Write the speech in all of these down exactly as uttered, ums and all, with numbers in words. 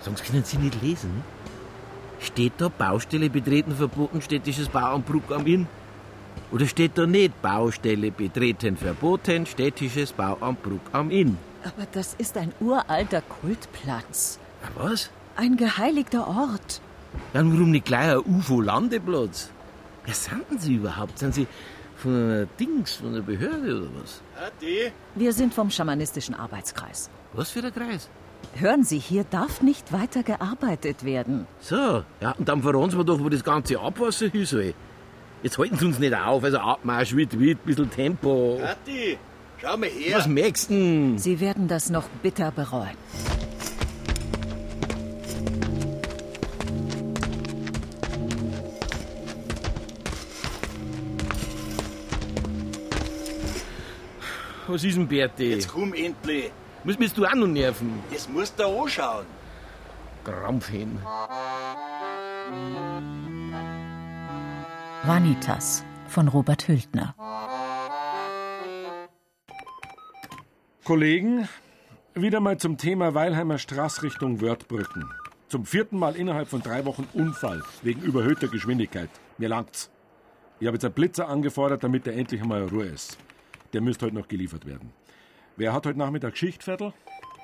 Sagen Sie, können Sie nicht lesen? Steht da Baustelle betreten verboten, städtisches Bauamt Bruck am Inn? Oder steht da nicht Baustelle betreten verboten, städtisches Bauamt Bruck am Inn? Aber das ist ein uralter Kultplatz. Ja, was? Ein geheiligter Ort. Dann warum nicht gleich ein U F O-Landeplatz? Wer sind denn Sie überhaupt? Sind Sie von einer Dings, von einer Behörde oder was? Adi? Wir sind vom schamanistischen Arbeitskreis. Was für ein Kreis? Hören Sie, hier darf nicht weiter gearbeitet werden. So, ja, und dann verraten Sie mir doch, wo das ganze Abwasser hin soll. Jetzt halten Sie uns nicht auf, also Abmarsch, wit, wit, bisschen Tempo. Adi, schau mal her. Was merkst du denn? Sie werden das noch bitter bereuen. Was ist denn, Berti? Jetzt komm endlich. Was willst du auch noch nerven? Das musst du anschauen. Krampfhähn. Vanitas von Robert Hültner. Kollegen, wieder mal zum Thema Weilheimer Straße Richtung Wörthbrücken. Zum vierten Mal innerhalb von drei Wochen Unfall wegen überhöhter Geschwindigkeit. Mir langt's. Ich habe jetzt einen Blitzer angefordert, damit er endlich einmal Ruhe ist. Der müsste heute noch geliefert werden. Wer hat heute Nachmittag Schichtviertel?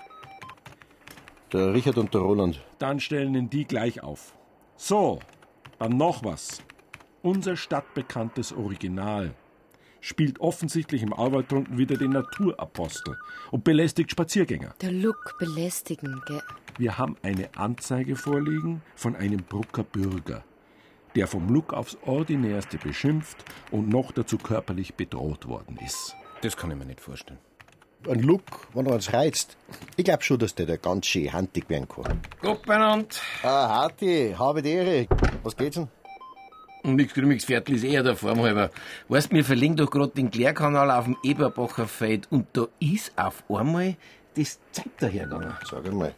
Der Richard und der Roland. Dann stellen ihn die gleich auf. So, dann noch was. Unser stadtbekanntes Original spielt offensichtlich im Auwald drunten wieder den Naturapostel und belästigt Spaziergänger. Der Look belästigen, gell? Wir haben eine Anzeige vorliegen von einem Brucker Bürger, der vom Look aufs Ordinärste beschimpft und noch dazu körperlich bedroht worden ist. Das kann ich mir nicht vorstellen. Ein Look, wenn er uns reizt. Ich glaube schon, dass der da ganz schön handig werden kann. Gut beieinander. Ah, Hatti, habe die Ehre. Was geht's denn? Nix Grümmiges Viertel ist eher der Form halber. Weißt, wir verlegen doch gerade den Klärkanal auf dem Eberbacher Feld und da ist auf einmal das Zeug dahergegangen. Sag einmal.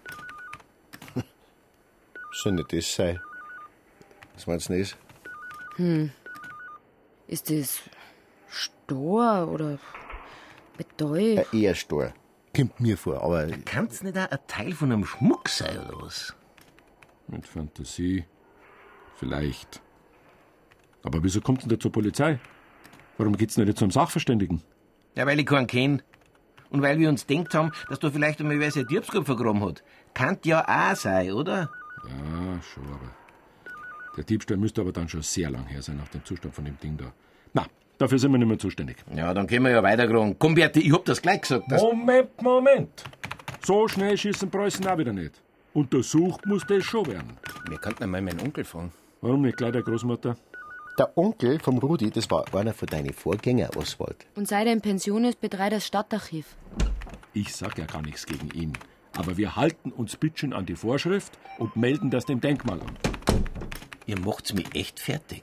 Soll nicht das sein? Was meinst du nicht? Hm. Ist das Stor oder Metall? Ein eher Stor. Kommt mir vor, aber... Kann's nicht auch ein Teil von einem Schmuck sein, oder was? Mit Fantasie. Vielleicht. Aber wieso kommt denn der zur Polizei? Warum geht's denn nicht zum Sachverständigen? Ja, weil ich keinen kenn. Und weil wir uns denkt haben, dass da vielleicht einmal wer sein Diebskopf vergraben hat. Kann ja auch sein, oder? Ja, schon, aber... Der Diebstahl müsste aber dann schon sehr lang her sein, nach dem Zustand von dem Ding da. Na, dafür sind wir nicht mehr zuständig. Ja, dann können wir ja weitergraben. Komm, Berti, ich hab das gleich gesagt. dass- Moment, Moment! So schnell schießen Preußen auch wieder nicht. Untersucht muss das schon werden. Wir könnten einmal meinen Onkel fragen. Warum nicht gleich der Großmutter? Der Onkel vom Rudi, das war einer von deinen Vorgängern, Oswald. Und seit er in Pension ist, betreibt das Stadtarchiv. Ich sag ja gar nichts gegen ihn. Aber wir halten uns bitteschön an die Vorschrift und melden das dem Denkmal an. Ihr macht's mich echt fertig.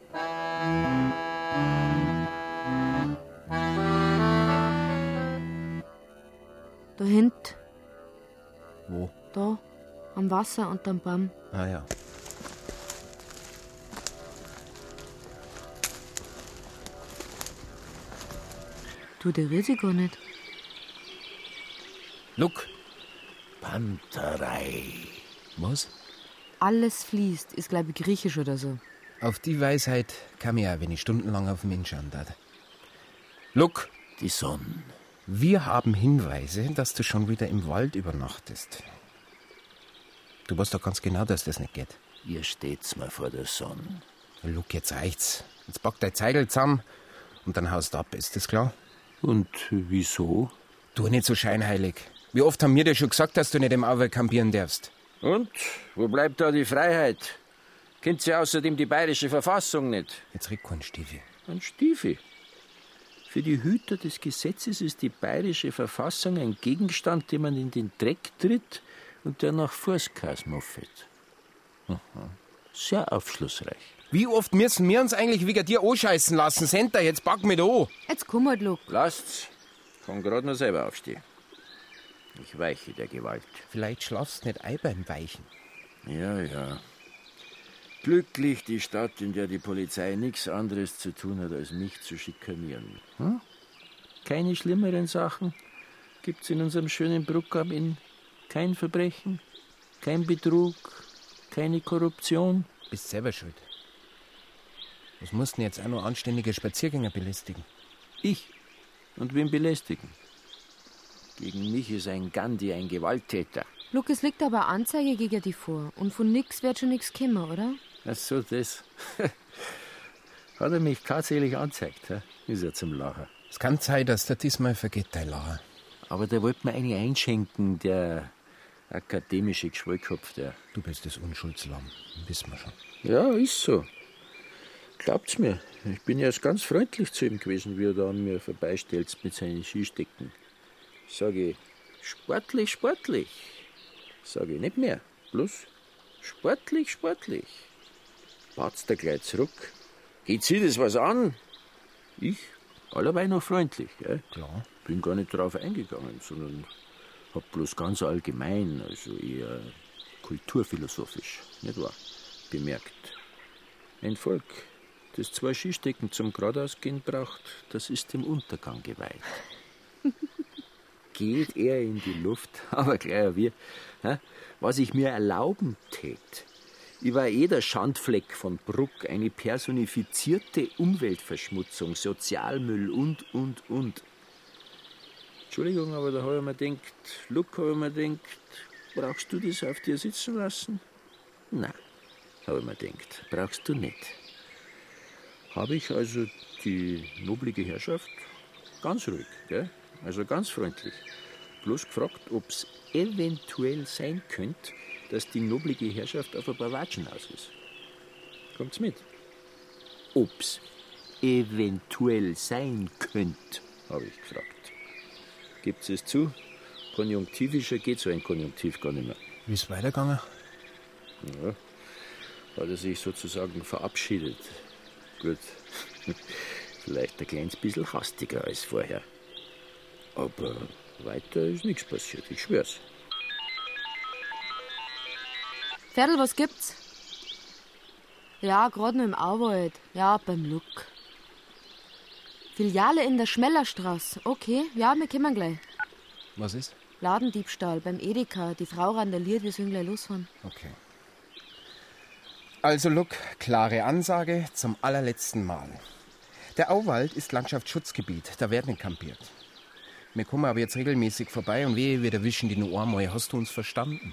Da hinten, Wo? da, am Wasser und am Baum. Ah ja. Du, der Risiko nicht. Look. Panterei. Was? Alles fließt, ist glaube ich griechisch oder so. Auf die Weisheit kam ich auch, wenn ich stundenlang auf den Menschen anschaue. Look, die Sonne. Wir haben Hinweise, dass du schon wieder im Wald übernachtest. Du weißt doch ganz genau, dass das nicht geht. Ihr steht's mal vor der Sonne. Look, jetzt reicht's. Jetzt pack dein Zeigel zusammen und dann haust du ab, ist das klar? Und wieso? Tu nicht so scheinheilig. Wie oft haben wir dir schon gesagt, dass du nicht im Auwald campieren darfst? Und? Wo bleibt da die Freiheit? Kennt sie außerdem die bayerische Verfassung nicht? Jetzt red kein Stiefel. Ein Stiefel. Für die Hüter des Gesetzes ist die bayerische Verfassung ein Gegenstand, den man in den Dreck tritt und der nach Forstkas muffelt. Sehr aufschlussreich. Wie oft müssen wir uns eigentlich wegen dir anscheißen lassen? Senta, jetzt pack mich an. Jetzt komm halt, Luke. Lasst's. Kann grad nur selber aufstehen. Ich weiche der Gewalt. Vielleicht schlafst du nicht ein beim Weichen. Ja, ja. Glücklich die Stadt, in der die Polizei nichts anderes zu tun hat, als mich zu schikanieren. Hm? Keine schlimmeren Sachen gibt's in unserem schönen Bruck am Inn. Kein Verbrechen, Kein Betrug, keine Korruption. Bist selber schuld. Was mussten jetzt auch noch anständige Spaziergänger belästigen? Ich? Und wen belästigen? Gegen mich ist ein Gandhi ein Gewalttäter. Luke, es liegt aber eine Anzeige gegen die vor. Und von nix wird schon nix kommen, oder? Ach so, das. Hat er mich tatsächlich angezeigt, he? Ist ja zum Lachen. Es kann sein, dass der diesmal vergeht, dein Lacher. Aber der wollte mir eine einschenken, der akademische Geschwollkopf, der. Du bist das Unschuldslamm, wissen wir schon. Ja, ist so. Glaubt's mir, ich bin ja erst ganz freundlich zu ihm gewesen, wie er da an mir vorbeistelzt mit seinen Skistecken. Sage ich, sportlich, sportlich. Sage ich, nicht mehr, bloß sportlich, sportlich. Batzt er gleich zurück. Geht Sie das was an? Ich, allerweil noch freundlich, gell? Klar. Bin gar nicht drauf eingegangen, sondern hab bloß ganz allgemein, also eher kulturphilosophisch, nicht wahr, bemerkt. Ein Volk, das zwei Skistecken zum geradeausgehen braucht, das ist dem Untergang geweiht. Geht er in die Luft, aber gleich wie, was ich mir erlauben tät. Ich war eh der Schandfleck von Bruck, eine personifizierte Umweltverschmutzung, Sozialmüll und, und, und. Entschuldigung, aber da habe ich mir gedacht, Luke, habe ich mir gedacht, brauchst du das auf dir sitzen lassen? Nein, habe ich mir gedacht, brauchst du nicht. Habe ich also die noblige Herrschaft ganz ruhig, gell? Also ganz freundlich, bloß gefragt, ob es eventuell sein könnte, dass die noblige Herrschaft auf ein paar Watschen aus ist. Kommt's mit? Ob's eventuell sein könnte, habe ich gefragt. Gibt's es zu? Konjunktivischer geht so ein Konjunktiv gar nicht mehr. Wie ist weitergegangen? Ja, hat er sich sozusagen verabschiedet. Gut, vielleicht ein kleines bisschen hastiger als vorher. Aber weiter ist nichts passiert, ich schwör's. Ferdl, was gibt's? Ja, gerade noch im Auwald. Ja, beim Luck. Filiale in der Schmellerstraße. Okay, ja, wir kommen gleich. Was ist? Ladendiebstahl beim Edeka. Die Frau randaliert, wir sollen gleich losfahren. Okay. Also, Luck, klare Ansage zum allerletzten Mal. Der Auwald ist Landschaftsschutzgebiet, da wird nicht kampiert. Wir kommen aber jetzt regelmäßig vorbei und wehe, wir erwischen die nur einmal. Hast du uns verstanden?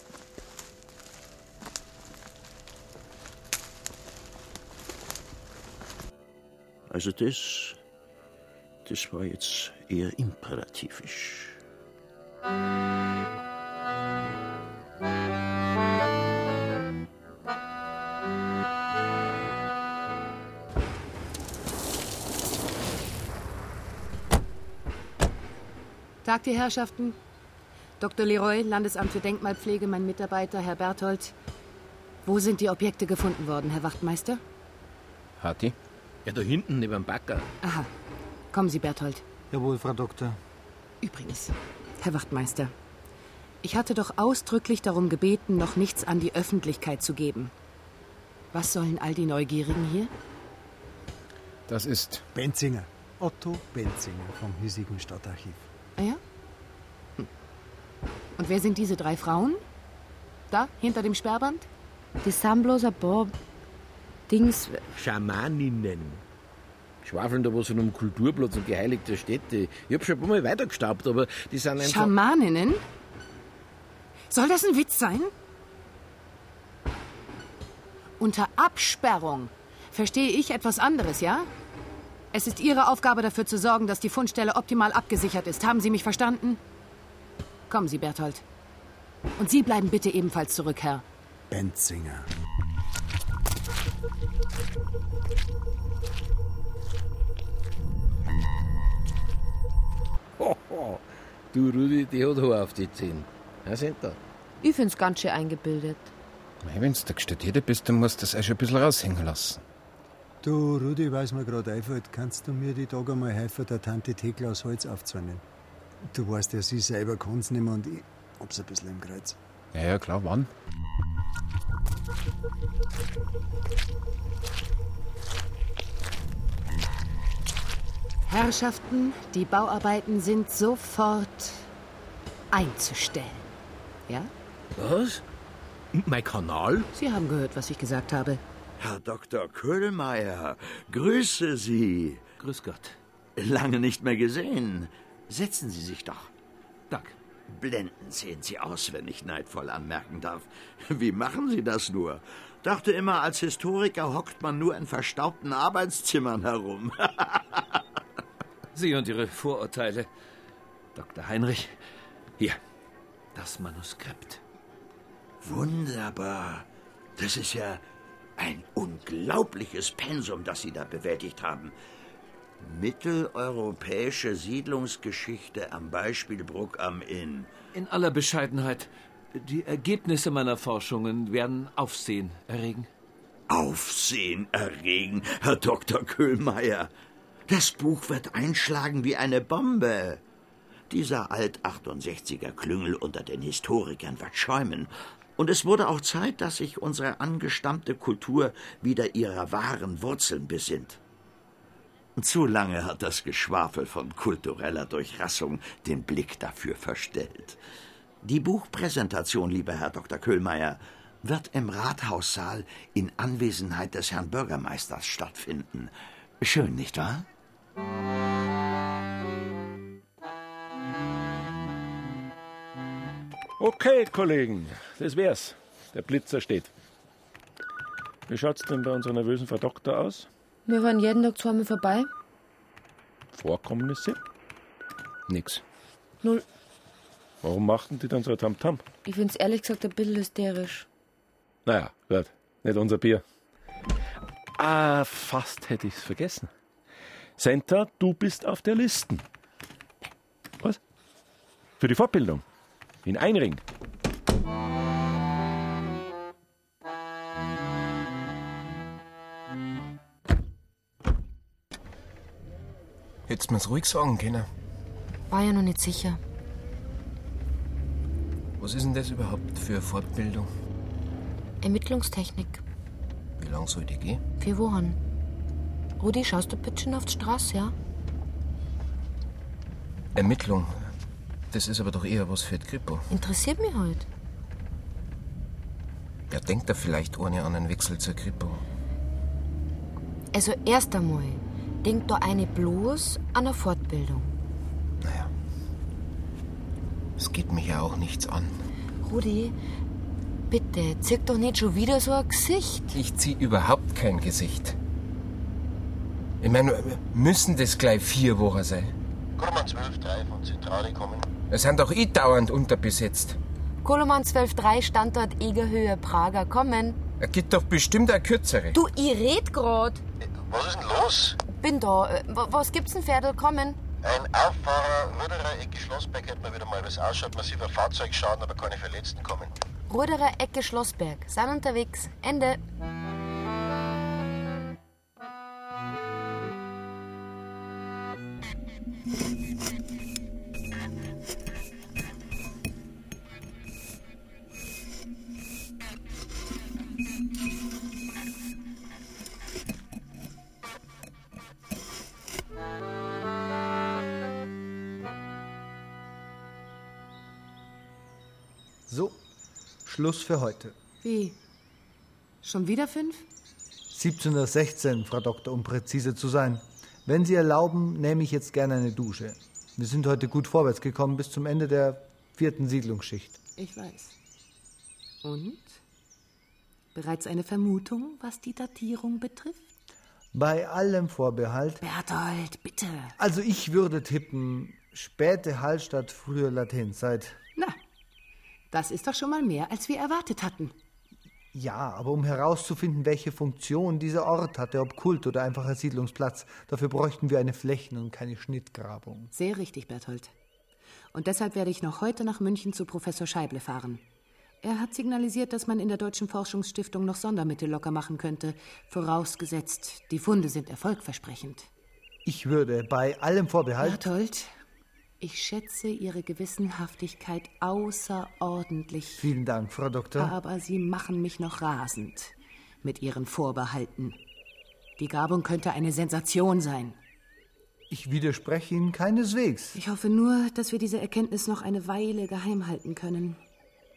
Also das, das war jetzt eher imperativisch. Tag, die Herrschaften. Doktor Leroy, Landesamt für Denkmalpflege, mein Mitarbeiter, Herr Berthold. Wo sind die Objekte gefunden worden, Herr Wachtmeister? Hatti? Ja, da hinten, neben dem Backer. Aha. Kommen Sie, Berthold. Jawohl, Frau Doktor. Übrigens, Herr Wachtmeister, ich hatte doch ausdrücklich darum gebeten, noch nichts an die Öffentlichkeit zu geben. Was sollen all die Neugierigen hier? Das ist... Benzinger. Otto Benzinger vom hiesigen Stadtarchiv. Ah ja? Hm. Und wer sind diese drei Frauen? Da, hinter dem Sperrband? Die sind bloß ein paar Dings. Schamaninnen. Schwafeln da was um Kulturplatz und geheiligte Städte. Ich hab schon ein paar Mal weitergestaubt, aber die sind einfach... Schamaninnen? Soll das ein Witz sein? Unter Absperrung verstehe ich etwas anderes, ja? Es ist Ihre Aufgabe, dafür zu sorgen, dass die Fundstelle optimal abgesichert ist. Haben Sie mich verstanden? Kommen Sie, Berthold. Und Sie bleiben bitte ebenfalls zurück, Herr Benzinger. Hoho, du Rudi, die hat Haar auf die Zehen. Ja, sind da. Ich find's ganz schön eingebildet. Wenn du der Studierter bist, dann musst du das auch schon ein bisschen raushängen lassen. Du, Rudi, was mir gerade einfällt, kannst du mir die Tage mal helfen, der Tante Thekla aus Holz aufzunehmen? Du weißt ja, sie selber kann's nicht mehr und ich hab's ein bisschen im Kreuz. Ja, ja, klar, wann? Herrschaften, die Bauarbeiten sind sofort einzustellen. Ja? Was? Mein Kanal? Sie haben gehört, was ich gesagt habe. Herr Doktor Köhlmeier, grüße Sie. Grüß Gott. Lange nicht mehr gesehen. Setzen Sie sich doch. Dank. Blendend sehen Sie aus, wenn ich neidvoll anmerken darf. Wie machen Sie das nur? Dachte immer, als Historiker hockt man nur in verstaubten Arbeitszimmern herum. Sie und Ihre Vorurteile. Doktor Heinrich, hier, das Manuskript. Wunderbar. Das ist ja ein unglaubliches Pensum, das Sie da bewältigt haben. Mitteleuropäische Siedlungsgeschichte am Beispiel Bruck am Inn. In aller Bescheidenheit, die Ergebnisse meiner Forschungen werden Aufsehen erregen. Aufsehen erregen, Herr Doktor Köhlmeier. Das Buch wird einschlagen wie eine Bombe. Dieser Alt-achtundsechziger Klüngel unter den Historikern wird schäumen. Und es wurde auch Zeit, dass sich unsere angestammte Kultur wieder ihrer wahren Wurzeln besinnt. Zu lange hat das Geschwafel von kultureller Durchrassung den Blick dafür verstellt. Die Buchpräsentation, lieber Herr Doktor Köhlmeier, wird im Rathaussaal in Anwesenheit des Herrn Bürgermeisters stattfinden. Schön, nicht wahr? Okay, Kollegen, das wär's. Der Blitzer steht. Wie schaut's denn bei unserer nervösen Frau Doktor aus? Wir waren jeden Tag zweimal vorbei. Vorkommnisse? Nix. Null. Warum machten die dann so ein Tamtam? Ich find's ehrlich gesagt ein bisschen hysterisch. Naja, gut. Nicht unser Bier. Ah, fast hätte ich's vergessen. Senta, du bist auf der Listen. Was? Für die Fortbildung? In Einring. Hättest mir's ruhig sagen können. War ja noch nicht sicher. Was ist denn das überhaupt für eine Fortbildung? Ermittlungstechnik. Wie lang soll die gehen? Vier Wochen. Rudi, schaust du bitte schon auf die Straße, ja? Ermittlung. Das ist aber doch eher was für die Kripo. Interessiert mich halt. Ja, denkt da vielleicht ohne an einen Wechsel zur Kripo. Also erst einmal, denkt da eine bloß an eine Fortbildung. Naja. Es geht mich ja auch nichts an. Rudi, bitte, zieh doch nicht schon wieder so ein Gesicht. Ich zieh überhaupt kein Gesicht. Ich meine, müssen das gleich vier Wochen sein? Koloman zwölf drei von Zentrale kommen. Es sind doch eh dauernd unterbesetzt. Koloman zwölf drei, Standort Egerhöhe, Prager, kommen. Es gibt doch bestimmt eine kürzere. Du, ich red grad. Was ist denn los? Bin da. Äh, Was gibt's denn, Pferdl? Kommen. Ein Auffahrer, Röderer Ecke Schlossberg, hätte man wieder mal was ausschaut. Massiver Fahrzeugschaden, aber keine Verletzten kommen. Ruderer Ecke Schlossberg. Sind unterwegs. Ende. So, Schluss für heute. Wie? Schon wieder fünf? siebzehn Uhr sechzehn, Frau Doktor, um präzise zu sein. Wenn Sie erlauben, nehme ich jetzt gerne eine Dusche. Wir sind heute gut vorwärts gekommen bis zum Ende der vierten Siedlungsschicht. Ich weiß. Und? Bereits eine Vermutung, was die Datierung betrifft? Bei allem Vorbehalt. Berthold, bitte. Also ich würde tippen, späte Hallstatt, frühe Latenzeit. Na, das ist doch schon mal mehr, als wir erwartet hatten. Ja, aber um herauszufinden, welche Funktion dieser Ort hatte, ob Kult oder einfacher Siedlungsplatz, dafür bräuchten wir eine Flächen- und keine Schnittgrabung. Sehr richtig, Berthold. Und deshalb werde ich noch heute nach München zu Professor Scheible fahren. Er hat signalisiert, dass man in der Deutschen Forschungsstiftung noch Sondermittel locker machen könnte, vorausgesetzt, die Funde sind erfolgversprechend. Ich würde bei allem Vorbehalt... Berthold, ich schätze Ihre Gewissenhaftigkeit außerordentlich. Vielen Dank, Frau Doktor. Aber Sie machen mich noch rasend mit Ihren Vorbehalten. Die Grabung könnte eine Sensation sein. Ich widerspreche Ihnen keineswegs. Ich hoffe nur, dass wir diese Erkenntnis noch eine Weile geheim halten können.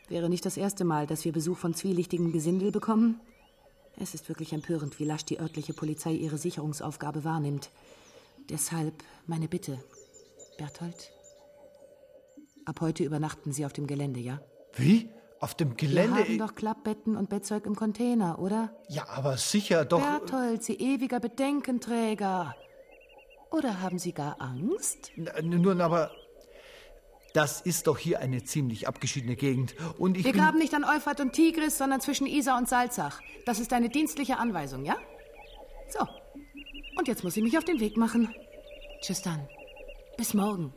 Wäre nicht das erste Mal, dass wir Besuch von zwielichtigem Gesindel bekommen. Es ist wirklich empörend, wie lasch die örtliche Polizei ihre Sicherungsaufgabe wahrnimmt. Deshalb meine Bitte. Berthold, ab heute übernachten Sie auf dem Gelände, ja? Wie? Auf dem Gelände? Wir haben doch Klappbetten und Bettzeug im Container, oder? Ja, aber sicher doch... Berthold, Sie ewiger Bedenkenträger. Oder haben Sie gar Angst? N- Nun, aber... Das ist doch hier eine ziemlich abgeschiedene Gegend. Und ich Wir bin... graben nicht an Euphrat und Tigris, sondern zwischen Isar und Salzach. Das ist eine dienstliche Anweisung, ja? So. Und jetzt muss ich mich auf den Weg machen. Tschüss dann. Bis morgen.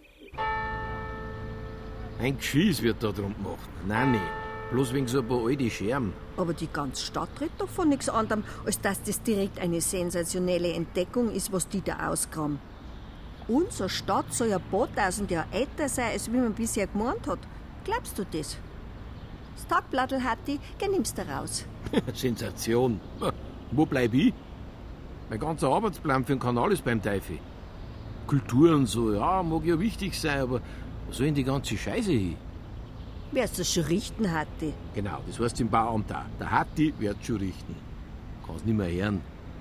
Ein Geschiss wird da drum gemacht. Nein, nicht. Bloß wegen so ein paar alte Scherben. Aber die ganze Stadt redet doch von nichts anderem, als dass das direkt eine sensationelle Entdeckung ist, was die da ausgraben. Unsere Stadt soll ja ein paar tausend Jahre älter sein, als wie man bisher gemeint hat. Glaubst du das? Das Tagblattl, Hatti, geh nimmst du raus. Sensation. Wo bleib ich? Mein ganzer Arbeitsplan für den Kanal ist beim Teufel. Kultur und so, ja, mag ja wichtig sein, aber wo soll denn die ganze Scheiße hin? Wirst du schon richten, Hatti? Genau, das heißt im Bauamt auch. Der Hatti wird schon richten. Kann's nicht mehr hören.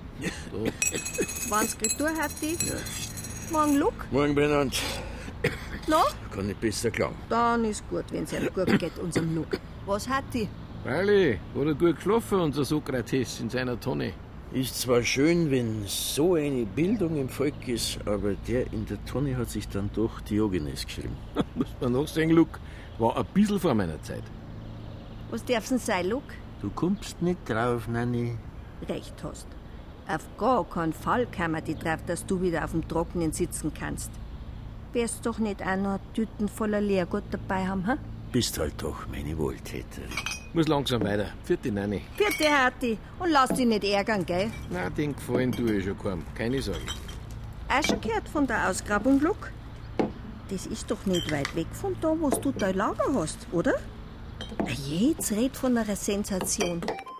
zwanzig Retour, Hatti? Ja. Morgen, Luke? Morgen, Benannt. No? Kann nicht besser klagen. Dann ist gut, wenn's ihm gut geht, unserem Luke. Was, Hatti? Freilich, hat er gut geschlafen, unser Sokrates in seiner Tonne. Ist zwar schön, wenn so eine Bildung im Volk ist, aber der in der Tonne hat sich dann doch Diogenes geschrieben. Muss man noch sagen, Luke, war ein bisschen vor meiner Zeit. Was darf's denn sein, Luke? Du kommst nicht drauf, Nanni. Recht hast. Auf gar keinen Fall kämen die drauf, dass du wieder auf dem Trockenen sitzen kannst. Wirst doch nicht auch noch Tüten voller Leergut dabei haben, hm? Bist halt doch meine Wohltäterin. Muss langsam weiter. Vierte Nanni. Vierte, Hatti. Und lass dich nicht ärgern, gell? Na, den gefallen tue ich schon kaum. Keine Sorge. Auch schon gehört von der Ausgrabung, Luke? Das ist doch nicht weit weg von da, wo du dein Lager hast, oder? Jetzt red von einer Sensation.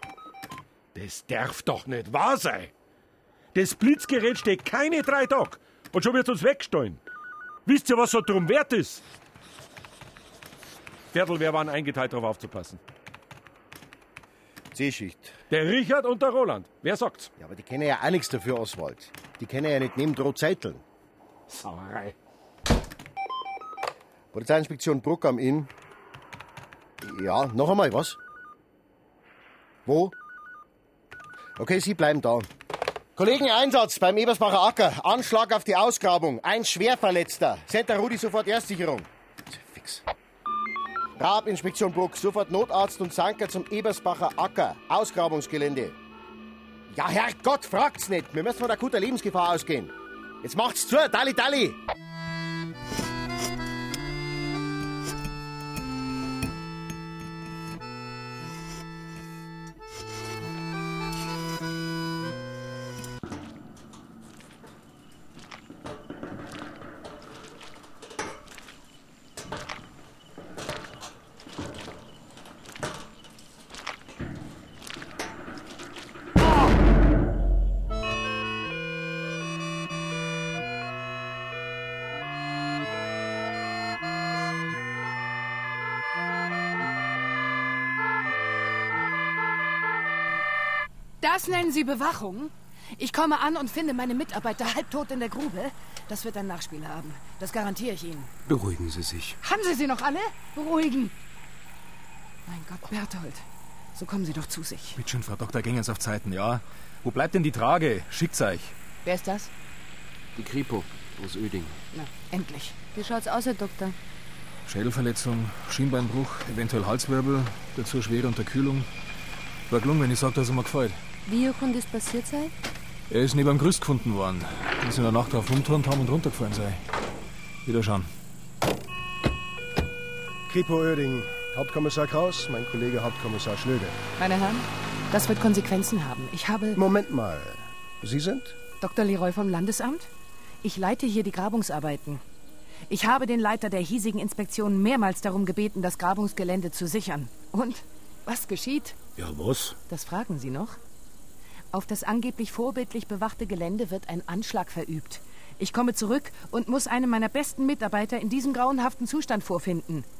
Das darf doch nicht wahr sein. Das Blitzgerät steht keine drei Tage und schon wird uns weggestohlen. Wisst ihr, was so drum wert ist? Viertel, wer waren eingeteilt, darauf aufzupassen? C-Schicht. Der Richard und der Roland. Wer sagt's? Ja, aber die kennen ja auch nichts dafür, Oswald. Die kennen ja nicht neben Droh Zeiteln. Sauerei. Polizeiinspektion Bruck am Inn. Ja, noch einmal, was? Wo? Okay, Sie bleiben da. Kollegen, Einsatz beim Ebersbacher Acker. Anschlag auf die Ausgrabung. Ein Schwerverletzter. Send der Rudi sofort Erstsicherung. Fix. Rabinspektion Bruck. Sofort Notarzt und Sanker zum Ebersbacher Acker. Ausgrabungsgelände. Ja, Herrgott, fragt's nicht. Wir müssen von akuter Lebensgefahr ausgehen. Jetzt macht's zu. Dalli, dalli. Das nennen Sie Bewachung? Ich komme an und finde meine Mitarbeiter halbtot in der Grube. Das wird ein Nachspiel haben. Das garantiere ich Ihnen. Beruhigen Sie sich. Haben Sie sie noch alle? Beruhigen. Mein Gott, Berthold. So kommen Sie doch zu sich. Bitte schön, Frau Doktor, gängen's auf Zeiten, ja. Wo bleibt denn die Trage? Schickt's euch. Wer ist das? Die Kripo aus Oeding. Na, endlich. Wie schaut's aus, Herr Doktor? Schädelverletzung, Schienbeinbruch, eventuell Halswirbel, dazu schwere Unterkühlung. War gelungen, wenn ich sage, dass er mir gefällt. Wie kann das passiert sein? Er ist neben dem Gerüst gefunden worden. Die sind in der Nacht drauf rumturnt haben und runtergefallen sei. Wieder schauen. Kripo Oeding, Hauptkommissar Kraus, mein Kollege Hauptkommissar Schlöde. Meine Herren, das wird Konsequenzen haben. Ich habe... Moment mal. Sie sind? Doktor Leroy vom Landesamt. Ich leite hier die Grabungsarbeiten. Ich habe den Leiter der hiesigen Inspektion mehrmals darum gebeten, das Grabungsgelände zu sichern. Und was geschieht? Ja, was? Das fragen Sie noch? Auf das angeblich vorbildlich bewachte Gelände wird ein Anschlag verübt. Ich komme zurück und muss einen meiner besten Mitarbeiter in diesem grauenhaften Zustand vorfinden.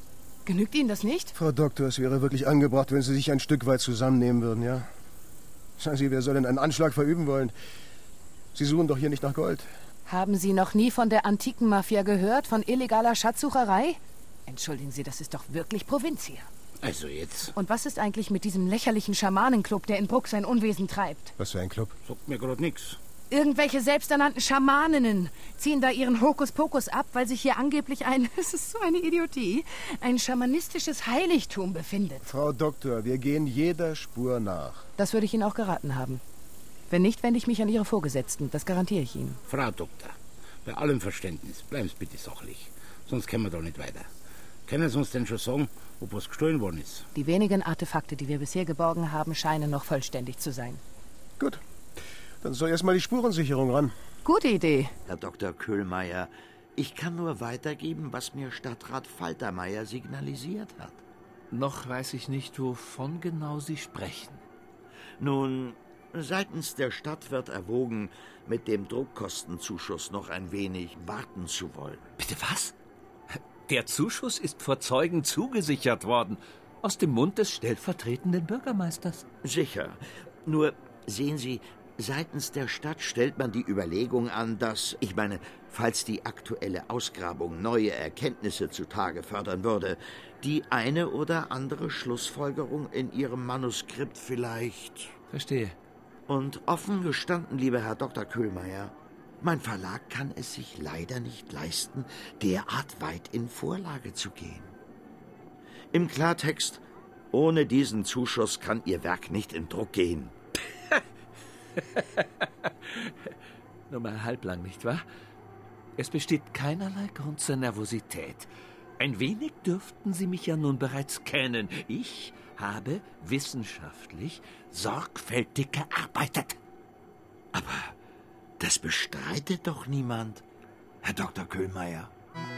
Genügt Ihnen das nicht? Frau Doktor, es wäre wirklich angebracht, wenn Sie sich ein Stück weit zusammennehmen würden, ja? Sagen Sie, wer soll denn einen Anschlag verüben wollen? Sie suchen doch hier nicht nach Gold. Haben Sie noch nie von der antiken Mafia gehört, von illegaler Schatzsucherei? Entschuldigen Sie, das ist doch wirklich Provinz hier. Also jetzt. Und was ist eigentlich mit diesem lächerlichen Schamanenclub, der in Bruck sein Unwesen treibt? Was für ein Club? Sagt mir grad nix. Irgendwelche selbsternannten Schamaninnen ziehen da ihren Hokuspokus ab, weil sich hier angeblich ein, es ist so eine Idiotie, ein schamanistisches Heiligtum befindet. Frau Doktor, wir gehen jeder Spur nach. Das würde ich Ihnen auch geraten haben. Wenn nicht, wende ich mich an Ihre Vorgesetzten. Das garantiere ich Ihnen. Frau Doktor, bei allem Verständnis, bleiben Sie bitte sachlich. Sonst kommen wir da nicht weiter. Können Sie uns denn schon sagen, ob was gestohlen worden ist? Die wenigen Artefakte, die wir bisher geborgen haben, scheinen noch vollständig zu sein. Gut. Dann soll erst mal die Spurensicherung ran. Gute Idee. Herr Doktor Köhlmeier, ich kann nur weitergeben, was mir Stadtrat Faltermeier signalisiert hat. Noch weiß ich nicht, wovon genau Sie sprechen. Nun, seitens der Stadt wird erwogen, mit dem Druckkostenzuschuss noch ein wenig warten zu wollen. Bitte was? Der Zuschuss ist vor Zeugen zugesichert worden. Aus dem Mund des stellvertretenden Bürgermeisters. Sicher. Nur, sehen Sie, seitens der Stadt stellt man die Überlegung an, dass, ich meine, falls die aktuelle Ausgrabung neue Erkenntnisse zutage fördern würde, die eine oder andere Schlussfolgerung in Ihrem Manuskript vielleicht... Verstehe. Und offen gestanden, lieber Herr Doktor Köhlmeier, mein Verlag kann es sich leider nicht leisten, derart weit in Vorlage zu gehen. Im Klartext, ohne diesen Zuschuss kann Ihr Werk nicht in Druck gehen. Nur mal halblang, nicht wahr? Es besteht keinerlei Grund zur Nervosität. Ein wenig dürften Sie mich ja nun bereits kennen. Ich habe wissenschaftlich sorgfältig gearbeitet. Aber das bestreitet doch niemand, Herr Doktor Köhlmeier.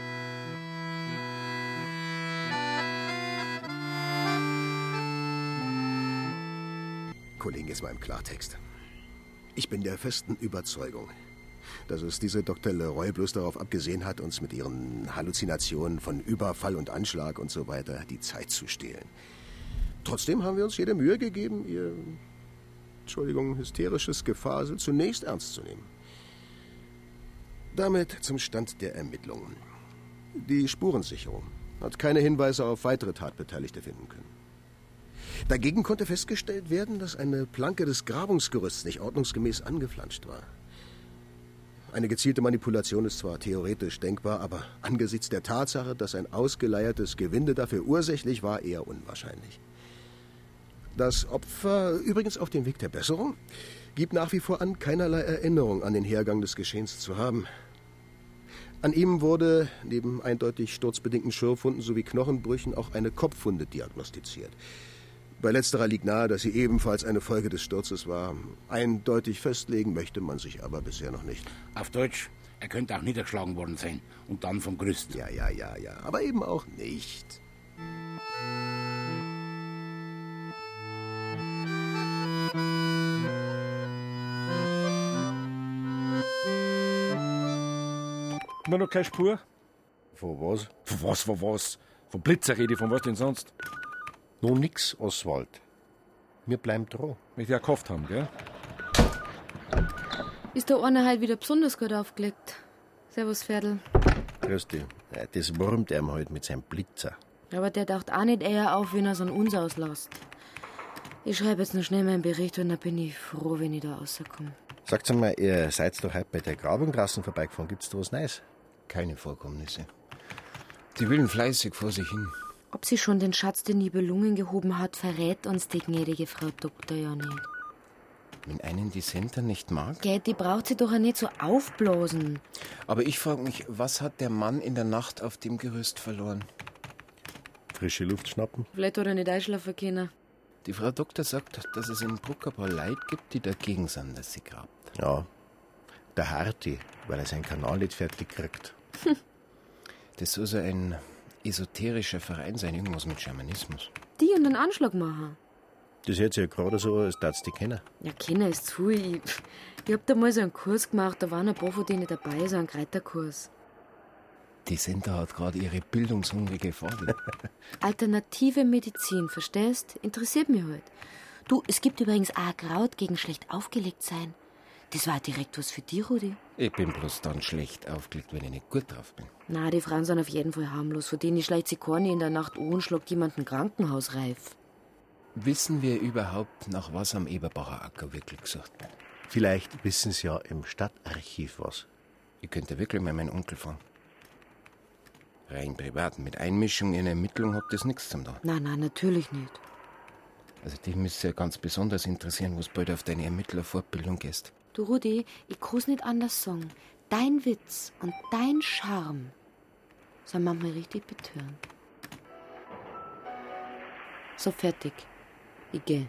Kollegen, jetzt mal im Klartext. Ich bin der festen Überzeugung, dass es diese Doktor Leroy bloß darauf abgesehen hat, uns mit ihren Halluzinationen von Überfall und Anschlag und so weiter die Zeit zu stehlen. Trotzdem haben wir uns jede Mühe gegeben, ihr, Entschuldigung, hysterisches Gefasel zunächst ernst zu nehmen. Damit zum Stand der Ermittlungen. Die Spurensicherung hat keine Hinweise auf weitere Tatbeteiligte finden können. Dagegen konnte festgestellt werden, dass eine Planke des Grabungsgerüsts nicht ordnungsgemäß angeflanscht war. Eine gezielte Manipulation ist zwar theoretisch denkbar, aber angesichts der Tatsache, dass ein ausgeleiertes Gewinde dafür ursächlich war, eher unwahrscheinlich. Das Opfer, übrigens auf dem Weg der Besserung, gibt nach wie vor an, keinerlei Erinnerung an den Hergang des Geschehens zu haben. An ihm wurde neben eindeutig sturzbedingten Schürfwunden sowie Knochenbrüchen auch eine Kopfwunde diagnostiziert. Bei letzterer liegt nahe, dass sie ebenfalls eine Folge des Sturzes war. Eindeutig festlegen möchte man sich aber bisher noch nicht. Auf Deutsch, er könnte auch niedergeschlagen worden sein und dann vom Gerüst. Ja, ja, ja, ja, aber eben auch nicht. Immer noch keine Spur? Von was? Von was, von was? Von Blitzerrede, von was denn sonst? Noch nix, Oswald. Wir bleiben dran. Wenn die ja gehofft haben, gell? Ist der eine halt wieder besonders gut aufgelegt. Servus, Ferdl. Grüß dich. Ja, das wurmt ihm halt mit seinem Blitzer. Aber der taucht auch nicht eher auf, wenn er so uns auslässt. Ich schreibe jetzt noch schnell meinen Bericht und dann bin ich froh, wenn ich da rauskomme. Sagt mal, ihr seid doch heute bei der Grabung draußen vorbeigefahren. Gibt's da was Neues? Keine Vorkommnisse. Die willen fleißig vor sich hin. Ob sie schon den Schatz der Nibelungen gehoben hat, verrät uns die gnädige Frau Doktor ja nicht. Wenn einen die Senta nicht mag? Gell, die braucht sie doch auch nicht so aufblasen. Aber ich frage mich, was hat der Mann in der Nacht auf dem Gerüst verloren? Frische Luft schnappen? Vielleicht hat er nicht einschlafen können. Die Frau Doktor sagt, dass es in Bruck ein paar Leute gibt, die dagegen sind, dass sie grabt. Ja, der Harti, weil er seinen Kanal nicht fertig kriegt. Hm. Das soll so ein esoterischer Verein sein, irgendwas mit Schamanismus. Die und einen Anschlag machen. Das hört sich ja gerade so, als darfst du die kennen. Ja, kennen ist zu. Ich, ich hab da mal so einen Kurs gemacht, da waren ein paar von denen dabei, so einen Kräuterkurs. Die Senta hat gerade ihre bildungshungrige Frage. Alternative Medizin, verstehst? Interessiert mich halt. Du, es gibt übrigens auch Kraut gegen schlecht aufgelegt sein. Das war direkt was für dich, Rudi. Ich bin bloß dann schlecht aufgelegt, wenn ich nicht gut drauf bin. Na, die Frauen sind auf jeden Fall harmlos. Von denen schleicht sich keine in der Nacht an und schlägt jemanden krankenhausreif. Wissen wir überhaupt, nach was am Eberbacher Acker wirklich gesucht wird? Vielleicht wissen Sie ja im Stadtarchiv was. Ich könnte wirklich mal meinen Onkel fragen. Rein privat, mit Einmischung in Ermittlung hat das nichts zum tun. Nein, nein, natürlich nicht. Also dich müsste ja ganz besonders interessieren, was bald auf deine Ermittlerfortbildung gehst. Du, Rudi, ich kann's nicht anders sagen. Dein Witz und dein Charme sind manchmal richtig betörend. So, fertig. Ich geh.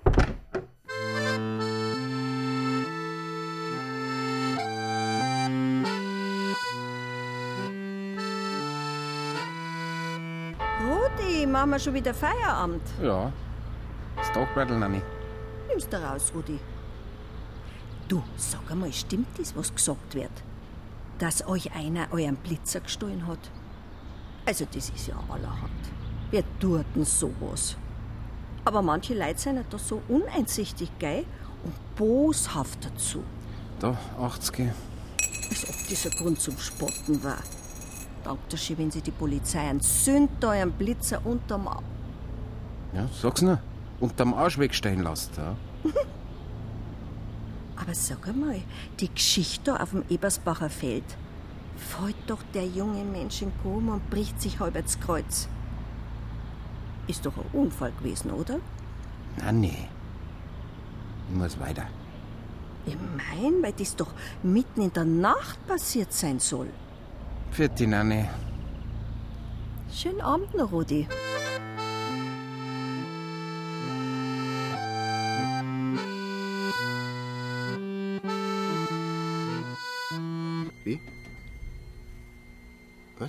Rudi, machen wir schon wieder Feierabend? Ja. Das Tagbeutel, Nanni. Nimm's da raus, Rudi. Du, sag einmal, stimmt das, was gesagt wird? Dass euch einer euren Blitzer gestohlen hat? Also, das ist ja allerhand. Wer tut denn sowas? Aber manche Leute sind ja da so uneinsichtig, gell? Und boshaft dazu. Da, achtzig. Als ob das ein Grund zum Spotten war. Dankt der schön, wenn sie die Polizei entzündet euren Blitzer unterm Arsch. Ja, sag's nur. Unterm Arsch wegstehen lässt, ja. Aber sag einmal, die Geschichte da auf dem Ebersbacher Feld, fällt doch der junge Mensch in Koma und bricht sich halb ins Kreuz. Ist doch ein Unfall gewesen, oder? Nein, nee. Ich muss weiter. Ich mein, weil das doch mitten in der Nacht passiert sein soll. Für die Nanni. Schönen Abend noch, Rudi. Wie? Was?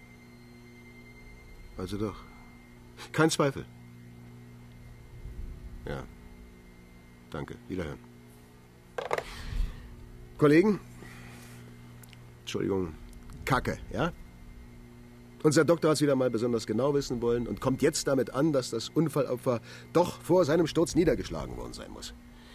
Also doch. Kein Zweifel. Ja. Danke. Wiederhören. Kollegen? Entschuldigung. Kacke, ja? Unser Doktor hat es wieder mal besonders genau wissen wollen und kommt jetzt damit an, dass das Unfallopfer doch vor seinem Sturz niedergeschlagen worden sein muss.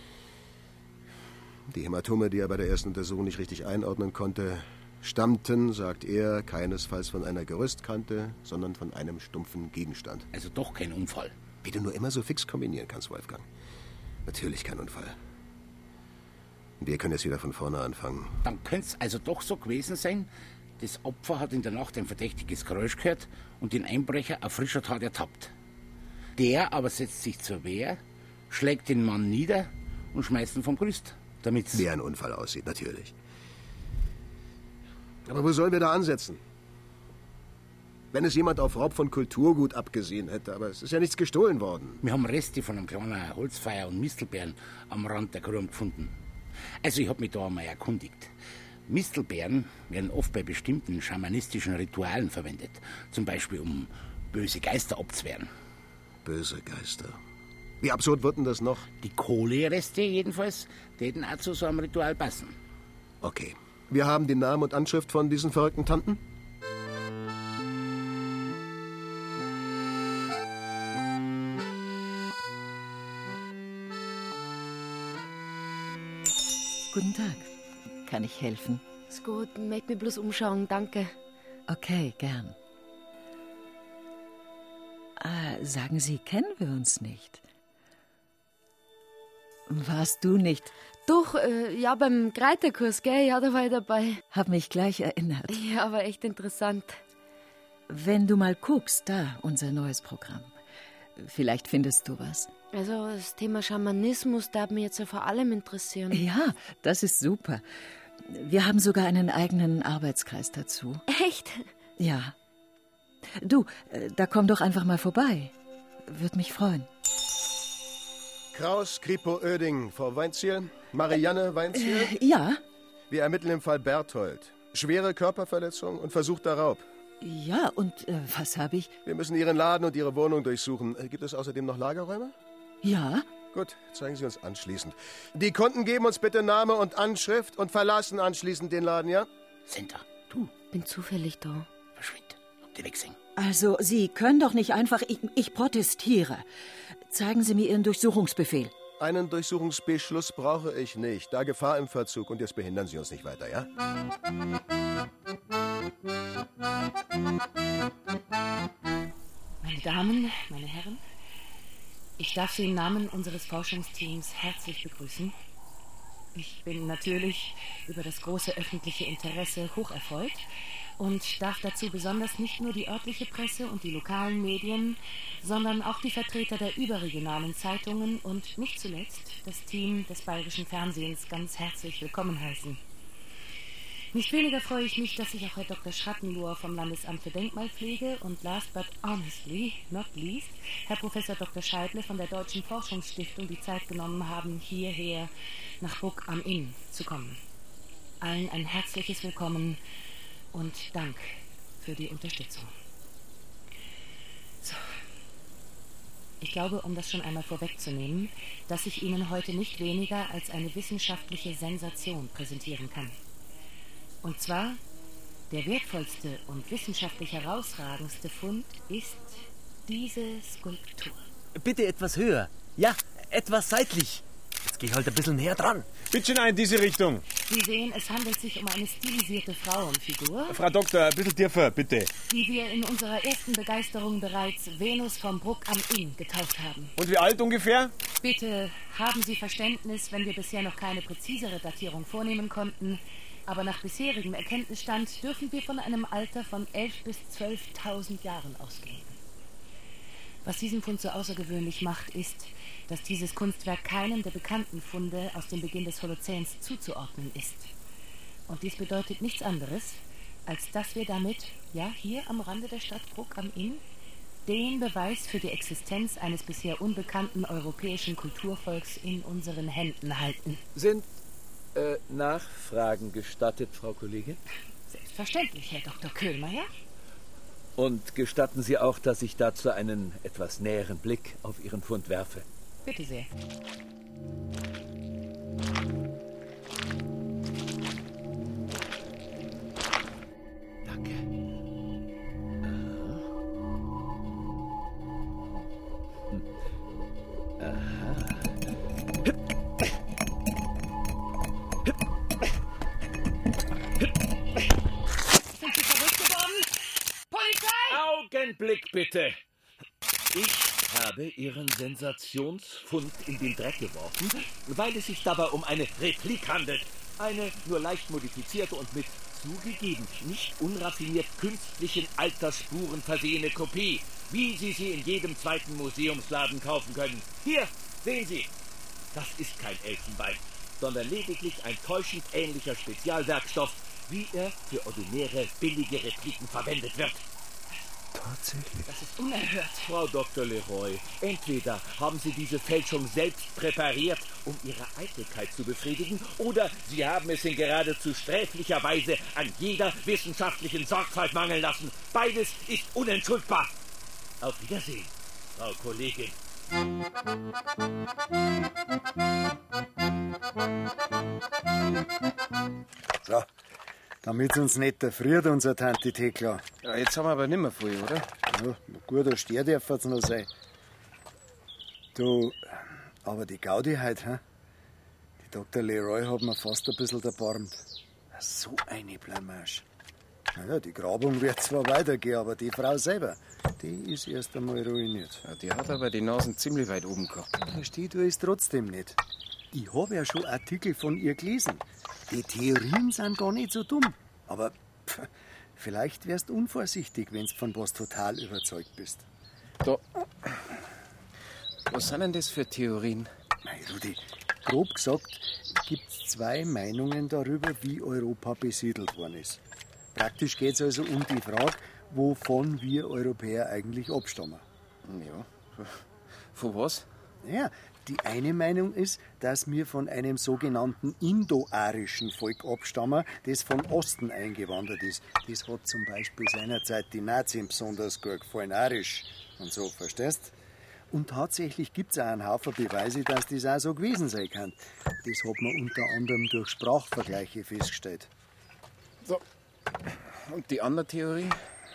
Die Hämatome, die er bei der ersten Untersuchung nicht richtig einordnen konnte, stammten, sagt er, keinesfalls von einer Gerüstkante, sondern von einem stumpfen Gegenstand. Also doch kein Unfall. Wie du nur immer so fix kombinieren kannst, Wolfgang. Natürlich kein Unfall. Wir können jetzt wieder von vorne anfangen. Dann könnte es also doch so gewesen sein, das Opfer hat in der Nacht ein verdächtiges Geräusch gehört und den Einbrecher auf frischer Tat ertappt. Der aber setzt sich zur Wehr, schlägt den Mann nieder und schmeißt ihn vom Gerüst, damit's... Wie ein Unfall aussieht, natürlich. Aber wo sollen wir da ansetzen? Wenn es jemand auf Raub von Kulturgut abgesehen hätte, aber es ist ja nichts gestohlen worden. Wir haben Reste von einem kleinen Holzfeuer und Mistelbeeren am Rand der Gruben gefunden. Also ich habe mich da einmal erkundigt. Mistelbeeren werden oft bei bestimmten schamanistischen Ritualen verwendet. Zum Beispiel, um böse Geister abzuwehren. Böse Geister? Wie absurd wird denn das noch? Die Kohlereste jedenfalls, die hätten auch zu so einem Ritual passen. Okay. Wir haben den Namen und Anschrift von diesen verrückten Tanten? Guten Tag. Kann ich helfen? Ist gut, möchte mich bloß umschauen, danke. Okay, gern. Ah, sagen Sie, kennen wir uns nicht? Warst du nicht? Doch, äh, ja, beim Kreitekurs, gell? Ja, da war ich dabei. Hab mich gleich erinnert. Ja, aber echt interessant. Wenn du mal guckst, da, unser neues Programm. Vielleicht findest du was. Also, das Thema Schamanismus darf mich jetzt ja vor allem interessieren. Ja, das ist super. Wir haben sogar einen eigenen Arbeitskreis dazu. Echt? Ja. Du, da komm doch einfach mal vorbei. Würde mich freuen. Kraus, Kripo, Oeding, Frau Weinziel, Marianne Weinziel? Äh, ja. Wir ermitteln im Fall Berthold. Schwere Körperverletzung und versuchter Raub. Ja, und äh, was habe ich? Wir müssen Ihren Laden und Ihre Wohnung durchsuchen. Gibt es außerdem noch Lagerräume? Ja. Gut, zeigen Sie uns anschließend. Die Kunden geben uns bitte Name und Anschrift und verlassen anschließend den Laden, ja? Senta, du? Bin zufällig da. Verschwind. Ob die wegsehen. Also, Sie können doch nicht einfach... Ich, ich protestiere. Zeigen Sie mir Ihren Durchsuchungsbefehl. Einen Durchsuchungsbeschluss brauche ich nicht. Da Gefahr im Verzug und jetzt behindern Sie uns nicht weiter, ja? Meine Damen, meine Herren, ich darf Sie im Namen unseres Forschungsteams herzlich begrüßen. Ich bin natürlich über das große öffentliche Interesse hocherfreut und darf dazu besonders nicht nur die örtliche Presse und die lokalen Medien, sondern auch die Vertreter der überregionalen Zeitungen und nicht zuletzt das Team des Bayerischen Fernsehens ganz herzlich willkommen heißen. Nicht weniger freue ich mich, dass sich auch Herr Doktor Schrattenlohr vom Landesamt für Denkmalpflege und last but honestly, not least, Herr Professor Doktor Scheible von der Deutschen Forschungsstiftung die Zeit genommen haben, hierher nach Bruck am Inn zu kommen. Allen ein herzliches Willkommen und Dank für die Unterstützung. So. Ich glaube, um das schon einmal vorwegzunehmen, dass ich Ihnen heute nicht weniger als eine wissenschaftliche Sensation präsentieren kann. Und zwar, der wertvollste und wissenschaftlich herausragendste Fund ist diese Skulptur. Bitte etwas höher. Ja, etwas seitlich. Jetzt geh ich halt ein bisschen näher dran. Bitte schön in diese Richtung. Sie sehen, es handelt sich um eine stilisierte Frauenfigur. Frau Doktor, ein bisschen tiefer, bitte. Die wir in unserer ersten Begeisterung bereits Venus vom Bruck am Inn getauft haben. Und wie alt ungefähr? Bitte haben Sie Verständnis, wenn wir bisher noch keine präzisere Datierung vornehmen konnten. Aber nach bisherigem Erkenntnisstand dürfen wir von einem Alter von elf bis zwölftausend Jahren ausgehen. Was diesen Fund so außergewöhnlich macht, ist, dass dieses Kunstwerk keinem der bekannten Funde aus dem Beginn des Holozäns zuzuordnen ist. Und dies bedeutet nichts anderes, als dass wir damit, ja, hier am Rande der Stadt Bruck am Inn, den Beweis für die Existenz eines bisher unbekannten europäischen Kulturvolks in unseren Händen halten. Sind äh, Nachfragen gestattet, Frau Kollegin? Selbstverständlich, Herr Doktor Köhlmeier. Und gestatten Sie auch, dass ich dazu einen etwas näheren Blick auf Ihren Fund werfe? Bitte sehr. Danke. Aha. Aha. Sind Sie verrückt geworden? Polizei! Augenblick bitte. Ich habe Ihren Sensationsfund in den Dreck geworfen, weil es sich dabei um eine Replik handelt. Eine nur leicht modifizierte und mit zugegeben nicht unraffiniert künstlichen Altersspuren versehene Kopie, wie Sie sie in jedem zweiten Museumsladen kaufen können. Hier, sehen Sie. Das ist kein Elfenbein, sondern lediglich ein täuschend ähnlicher Spezialwerkstoff, wie er für ordinäre, billige Repliken verwendet wird. Tatsächlich. Das ist unerhört. Frau Doktor Leroy, entweder haben Sie diese Fälschung selbst präpariert, um Ihre Eitelkeit zu befriedigen, oder Sie haben es in geradezu sträflicher Weise an jeder wissenschaftlichen Sorgfalt mangeln lassen. Beides ist unentschuldbar. Auf Wiedersehen, Frau Kollegin. So, damit uns nicht erfriert, unser Tante Thekla. Ja, jetzt haben wir aber nicht mehr viel, oder? Ja, gut, ein Stier darf es noch sein. Du, aber die Gaudi heute, hä? Die Doktor Leroy hat mir fast ein bisschen erbarmt. So eine Blamage. Naja, die Grabung wird zwar weitergehen, aber die Frau selber, die ist erst einmal ruiniert. Ja, die hat aber die Nasen ziemlich weit oben gehabt. Versteh du es trotzdem nicht. Ich habe ja schon Artikel von ihr gelesen. Die Theorien sind gar nicht so dumm. Aber pff, vielleicht wärst du unvorsichtig, wenn du von was total überzeugt bist. Da. Was sind denn das für Theorien? Mei, Rudi, grob gesagt gibt's zwei Meinungen darüber, wie Europa besiedelt worden ist. Praktisch geht's also um die Frage, wovon wir Europäer eigentlich abstammen. Ja, von was? Ja, die eine Meinung ist, dass wir von einem sogenannten indo-arischen Volk abstammen, das von Osten eingewandert ist. Das hat zum Beispiel seinerzeit die Nazis besonders gut gefallen, arisch und so, verstehst? Und tatsächlich gibt es auch einen Haufen Beweise, dass das auch so gewesen sein kann. Das hat man unter anderem durch Sprachvergleiche festgestellt. So. Und die andere Theorie?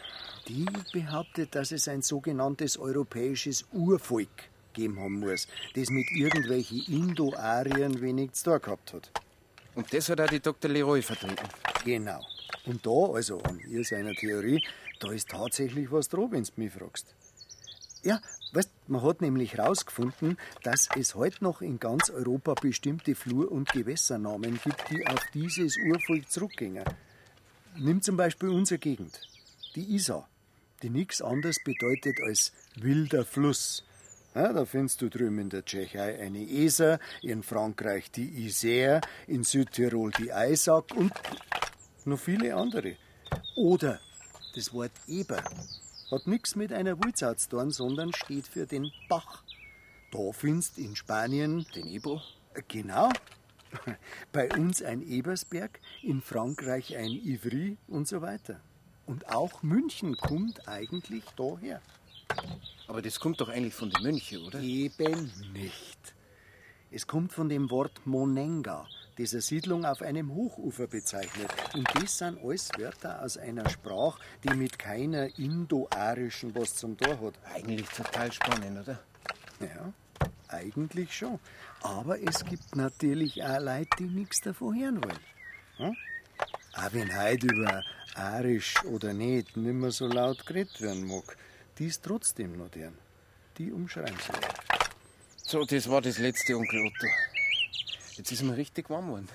Die behauptet, dass es ein sogenanntes europäisches Urvolk gegeben haben muss, das mit irgendwelchen Indo-Ariern wenig zu tun gehabt hat. Und das hat auch die Doktor Leroy vertreten. Genau. Und da, also an ihr seiner Theorie, da ist tatsächlich was dran, wenn du mich fragst. Ja, weißt, man hat nämlich herausgefunden, dass es heute noch in ganz Europa bestimmte Flur- und Gewässernamen gibt, die auf dieses Urvolk zurückgehen. Nimm zum Beispiel unsere Gegend, die Isar, die nichts anderes bedeutet als wilder Fluss. Ja, da findest du drüben in der Tschechei eine Eser, in Frankreich die Isère, in Südtirol die Eisack und noch viele andere. Oder das Wort Eber hat nichts mit einer Wulzau zu tun, sondern steht für den Bach. Da findest du in Spanien den Ebro. Genau. Bei uns ein Ebersberg, in Frankreich ein Ivry und so weiter. Und auch München kommt eigentlich daher. Aber das kommt doch eigentlich von den Mönchen, oder? Eben nicht. Es kommt von dem Wort Monenga, das eine Siedlung auf einem Hochufer bezeichnet. Und das sind alles Wörter aus einer Sprache, die mit keiner indo-arischen was zum Tor hat. Eigentlich total spannend, oder? Ja, eigentlich schon. Aber es gibt natürlich auch Leute, die nichts davon hören wollen. Hm? Auch wenn heute über arisch oder nicht nicht mehr so laut geredet werden mag, die ist trotzdem noch deren. Die umschreiben sie. So, das war das letzte, Onkel Otto. Jetzt ist mir richtig warm geworden.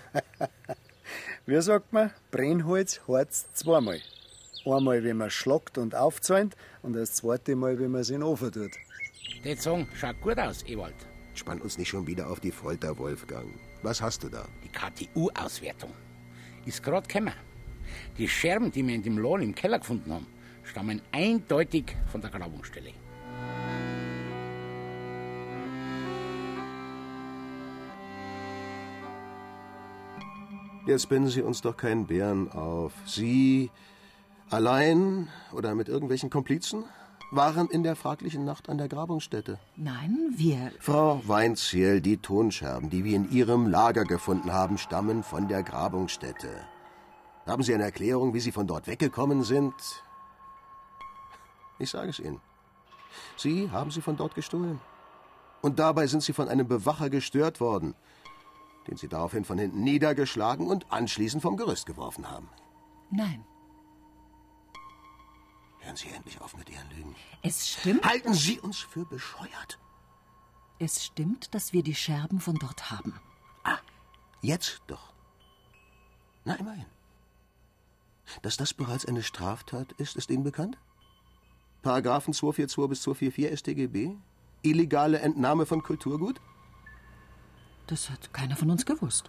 Wie sagt man? Brennholz harzt zweimal. Einmal, wenn man schlagt und aufzäunt, und das zweite Mal, wenn man es in den Ofen tut. Der Song schaut gut aus, Ewald. Spann uns nicht schon wieder auf die Folter, Wolfgang. Was hast du da? Die K T U-Auswertung ist gerade gekommen. Die Scherben, die wir in dem Lohn im Keller gefunden haben, stammen eindeutig von der Grabungsstelle. Jetzt binden Sie uns doch keinen Bären auf. Sie allein oder mit irgendwelchen Komplizen waren in der fraglichen Nacht an der Grabungsstätte. Nein, wir... Frau Weinzierl, die Tonscherben, die wir in Ihrem Lager gefunden haben, stammen von der Grabungsstätte. Haben Sie eine Erklärung, wie Sie von dort weggekommen sind? Ich sage es Ihnen. Sie haben sie von dort gestohlen. Und dabei sind Sie von einem Bewacher gestört worden, den Sie daraufhin von hinten niedergeschlagen und anschließend vom Gerüst geworfen haben. Nein. Hören Sie endlich auf mit Ihren Lügen. Es stimmt... Halten Sie uns für bescheuert. Es stimmt, dass wir die Scherben von dort haben. Ah, jetzt doch. Na, immerhin. Dass das bereits eine Straftat ist, ist Ihnen bekannt? Paragraphen zweihundertvierundzwanzig bis zweihundertvierundvierzig S t G B? Illegale Entnahme von Kulturgut? Das hat keiner von uns gewusst.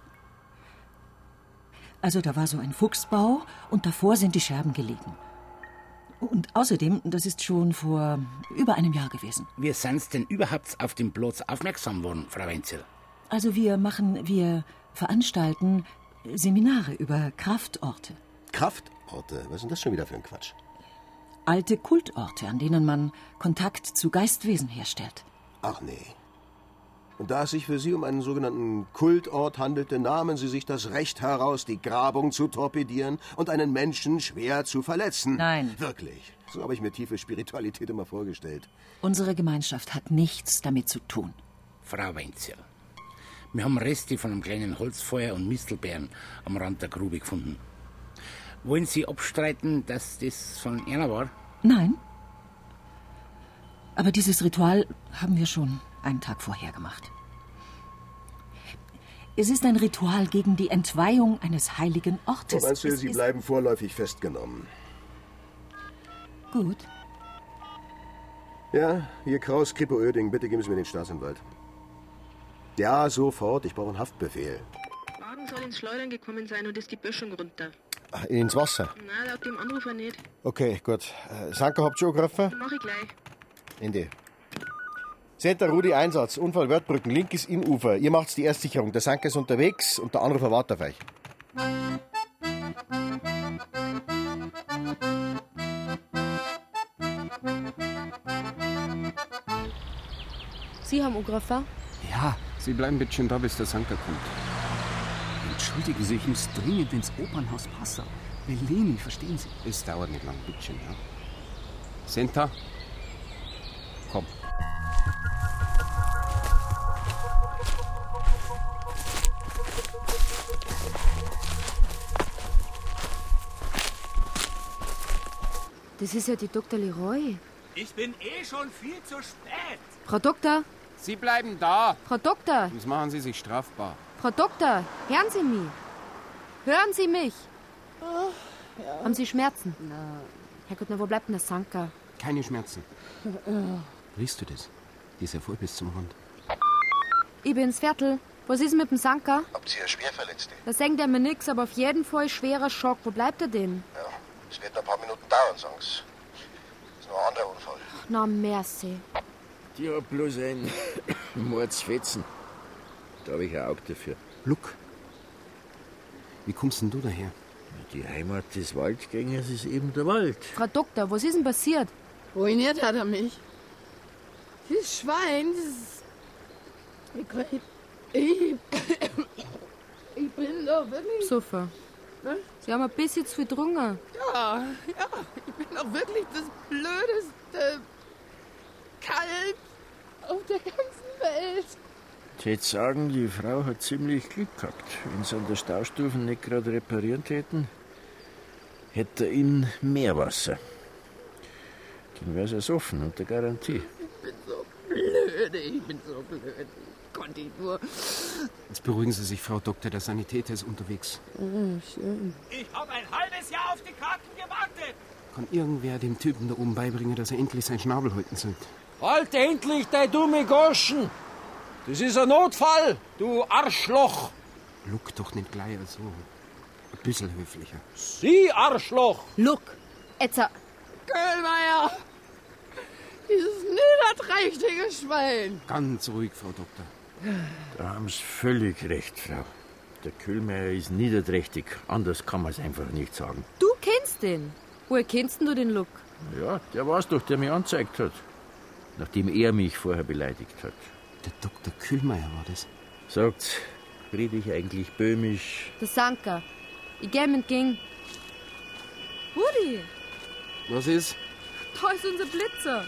Also da war so ein Fuchsbau und davor sind die Scherben gelegen. Und außerdem, das ist schon vor über einem Jahr gewesen. Wie sind denn überhaupt auf den Platz aufmerksam worden, Frau Wenzel? Also wir machen, wir veranstalten Seminare über Kraftorte. Kraftorte? Was ist denn das schon wieder für ein Quatsch? Alte Kultorte, an denen man Kontakt zu Geistwesen herstellt. Ach nee. Und da es sich für Sie um einen sogenannten Kultort handelte, nahmen Sie sich das Recht heraus, die Grabung zu torpedieren und einen Menschen schwer zu verletzen. Nein. Wirklich. So habe ich mir tiefe Spiritualität immer vorgestellt. Unsere Gemeinschaft hat nichts damit zu tun. Frau Wenzel, wir haben Reste von einem kleinen Holzfeuer und Mistelbeeren am Rand der Grube gefunden. Wollen Sie abstreiten, dass das von einer war? Nein. Aber dieses Ritual haben wir schon einen Tag vorher gemacht. Es ist ein Ritual gegen die Entweihung eines heiligen Ortes. Frau Weinzierl, Sie ist... bleiben vorläufig festgenommen. Gut. Ja, hier Kraus, Krippe, Oerding, bitte geben Sie mir den Staatsanwalt. Ja, sofort, ich brauche einen Haftbefehl. Wagen soll ins Schleudern gekommen sein und ist die Böschung runter. Ach, ins Wasser? Na, laut dem Anrufer nicht. Okay, gut. Äh, Sanker habt ihr schon gegriffen? Mach ich gleich. Ende. Zehnter Rudi, Einsatz. Unfall Wörthbrücken, linkes Innufer. Ihr macht's die Erstsicherung. Der Sanker ist unterwegs und der Anrufer wartet auf euch. Sie haben angerufen? Ja, Sie bleiben bitte schön da, bis der Sanker kommt. Entschuldigen Sie, ich muss dringend ins Opernhaus Passau. Bellini, verstehen Sie? Es dauert nicht lang, bitte schön, ja. Senta, komm. Das ist ja die Doktor Leroy. Ich bin eh schon viel zu spät. Frau Doktor? Sie bleiben da. Frau Doktor? Sonst machen Sie sich strafbar. Frau Doktor, hören Sie mich. Hören Sie mich. Oh, ja. Haben Sie Schmerzen? Nein. Herrgott, na, wo bleibt denn der Sanka? Keine Schmerzen. Riechst du das? Die ist ja voll bis zum Rund. Ich bin's, Viertel. Was ist mit dem Sanka? Habt ihr eine Schwerverletzte? Da sagt er mir nix, aber auf jeden Fall schwerer Schock. Wo bleibt er denn? Ja, es wird noch ein paar Minuten dauern, sagen sie. Das ist noch ein anderer Unfall. Na, merci. Die hat bloß ein Mordsfetzen. Da habe ich ein Auge dafür. Luck, wie kommst denn du daher? Die Heimat des Waldgängers ist eben der Wald. Frau Doktor, was ist denn passiert? Ruiniert hat er mich. Dieses Schwein, dieses... Ich, ich, ich bin doch wirklich... Super. Was? Sie haben ein bisschen zu viel getrunken. Ja, ja, ich bin doch wirklich das blödeste Kalb auf der ganzen Welt. Ich hätte sagen, die Frau hat ziemlich Glück gehabt. Wenn sie an der Staustufe nicht gerade reparieren täten, hätte er in Meerwasser. Dann wäre es ersoffen, unter Garantie. Ich bin so blöde, ich bin so blöd. Konnte ich nur. Jetzt beruhigen Sie sich, Frau Doktor, der Sanitäter ist unterwegs. Oh, schön. Ich habe ein halbes Jahr auf die Karten gewartet. Kann irgendwer dem Typen da oben beibringen, dass er endlich seinen Schnabel halten sollte? Halt endlich, dein dumme Goschen! Das ist ein Notfall, du Arschloch! Luck doch nicht gleich so. Ein bisschen höflicher. Sie, Arschloch! Luck, Etzer. Köhlmeier! Dieses niederträchtige Schwein! Ganz ruhig, Frau Doktor. Da haben Sie völlig recht, Frau. Der Köhlmeier ist niederträchtig. Anders kann man es einfach nicht sagen. Du kennst den. Woher kennst denn du den Luck? Ja, der war's doch, der mich angezeigt hat. Nachdem er mich vorher beleidigt hat. Der Doktor Köhlmeier war das. Sagt's, rede ich eigentlich böhmisch? Der Sanka. Ich geh ihm entgegen. Rudi, Was ist? da ist unser Blitzer.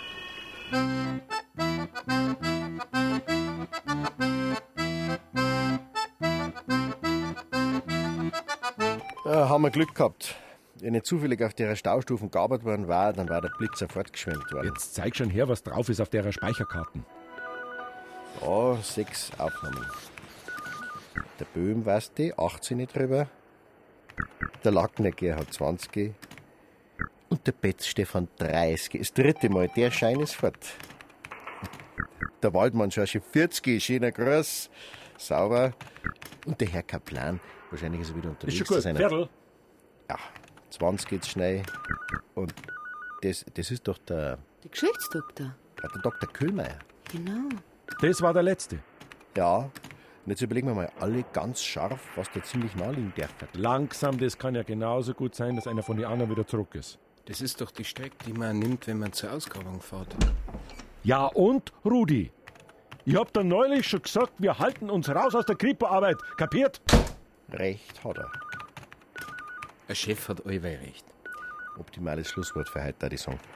Da haben wir Glück gehabt. Wenn nicht zufällig auf der Staustufen gearbeitet worden war, dann war der Blitzer fortgeschwemmt worden. Jetzt zeig schon her, was drauf ist auf der Speicherkarten. Ja, sechs Aufnahmen. Der Böhm, weißt du, achtzehn drüber. Der Lackner Gerhard zwanzig. Und der Betz Stefan dreißig. Das dritte Mal, der Schein ist fort. Der Waldmann Schorsche vierzig, schöner Gruß, sauber. Und der Herr Kaplan, wahrscheinlich ist er wieder unterwegs. Ist schon gut, Viertel. Ja, zwanzig geht's schnell. Und das, das ist doch der... Der Geschichtsdoktor. Ja, der Doktor Köhlmeier. Genau. Das war der letzte. Ja, und jetzt überlegen wir mal alle ganz scharf, was da ziemlich naheliegen darf. Langsam, das kann ja genauso gut sein, dass einer von den anderen wieder zurück ist. Das ist doch die Strecke, die man nimmt, wenn man zur Ausgrabung fährt. Ja und, Rudi? Ich hab da neulich schon gesagt, wir halten uns raus aus der Kripo-Arbeit. Kapiert? Recht hat er. Ein Chef hat allweil recht. Optimales Schlusswort für heute, würde ich sagen.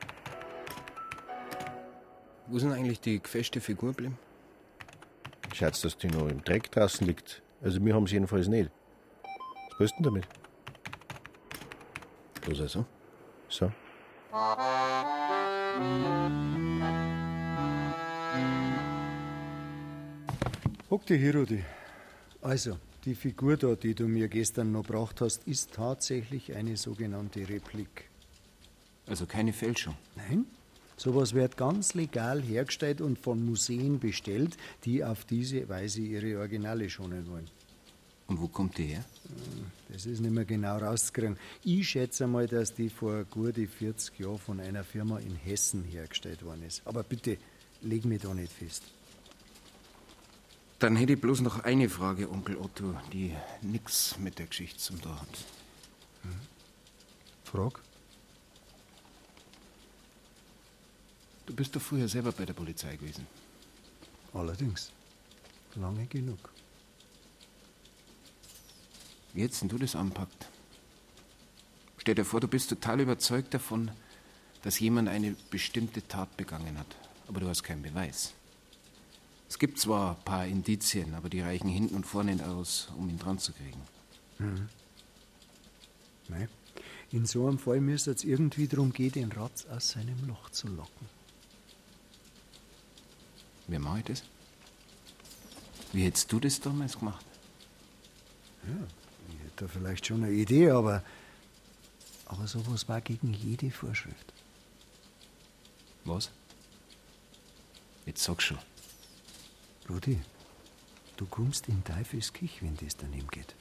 Wo sind eigentlich die gefälschte Figur geblieben? Schaut's, dass die noch im Dreck draußen liegt. Also wir haben sie jedenfalls nicht. Was willst du denn damit? Bloß also? So. Hock dich hier, Rudi. Also, die Figur da, die du mir gestern noch gebracht hast, ist tatsächlich eine sogenannte Replik. Also keine Fälschung? Nein. Sowas wird ganz legal hergestellt und von Museen bestellt, die auf diese Weise ihre Originale schonen wollen. Und wo kommt die her? Das ist nicht mehr genau rauszukriegen. Ich schätze mal, dass die vor gute vierzig Jahren von einer Firma in Hessen hergestellt worden ist. Aber bitte, leg mich da nicht fest. Dann hätte ich bloß noch eine Frage, Onkel Otto, die nix mit der Geschichte zum tun hat. Hm? Frag. Du bist doch früher selber bei der Polizei gewesen. Allerdings. Lange genug. Wie hättest denn du das anpackt? Stell dir vor, du bist total überzeugt davon, dass jemand eine bestimmte Tat begangen hat. Aber du hast keinen Beweis. Es gibt zwar ein paar Indizien, aber die reichen hinten und vorne nicht aus, um ihn dran zu kriegen. Mhm. Nein. In so einem Fall müsste es irgendwie darum gehen, den Ratz aus seinem Loch zu locken. Wie mache ich das? Wie hättest du das damals gemacht? Ja, ich hätte da vielleicht schon eine Idee, aber, aber sowas war gegen jede Vorschrift. Was? Jetzt sag schon. Rudi, du kommst in Teufelskirch, wenn das daneben geht.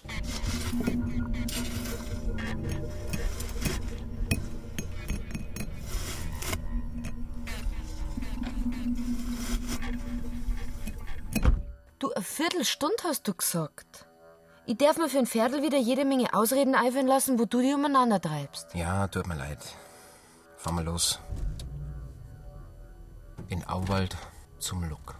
Du, eine Viertelstunde hast du gesagt. Ich darf mir für ein Pferdl wieder jede Menge Ausreden einfallen lassen, wo du dich umeinander treibst. Ja, tut mir leid. Fahren wir los. In Auwald zum Luck.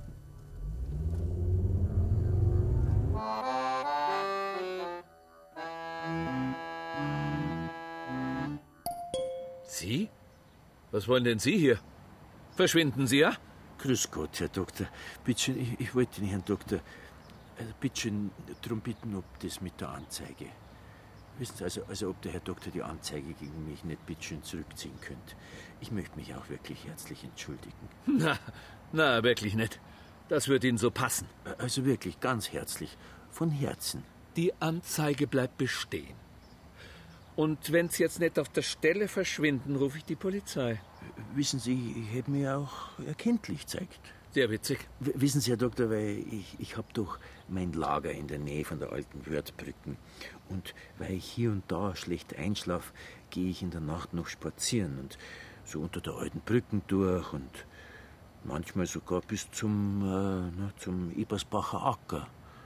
Sie? Was wollen denn Sie hier? Verschwinden Sie, ja? Grüß Gott, Herr Doktor. Bitte, ich, ich wollte den Herrn Doktor also bitte darum bitten, ob das mit der Anzeige. Wissen Sie, also, also ob der Herr Doktor die Anzeige gegen mich nicht bitte zurückziehen könnte. Ich möchte mich auch wirklich herzlich entschuldigen. Na, na, wirklich nicht. Das wird Ihnen so passen. Also wirklich, ganz herzlich. Von Herzen. Die Anzeige bleibt bestehen. Und wenn Sie jetzt nicht auf der Stelle verschwinden, rufe ich die Polizei. Wissen Sie, ich habe mir auch erkenntlich gezeigt. Sehr witzig. W wissen Sie, Herr Doktor, weil ich, ich habe doch mein Lager in der Nähe von der alten Wörthbrücken. Und weil ich hier und da schlecht einschlaf, gehe ich in der Nacht noch spazieren und so unter der alten Brücken durch und manchmal sogar bis zum, äh, na, zum Ebersbacher Acker.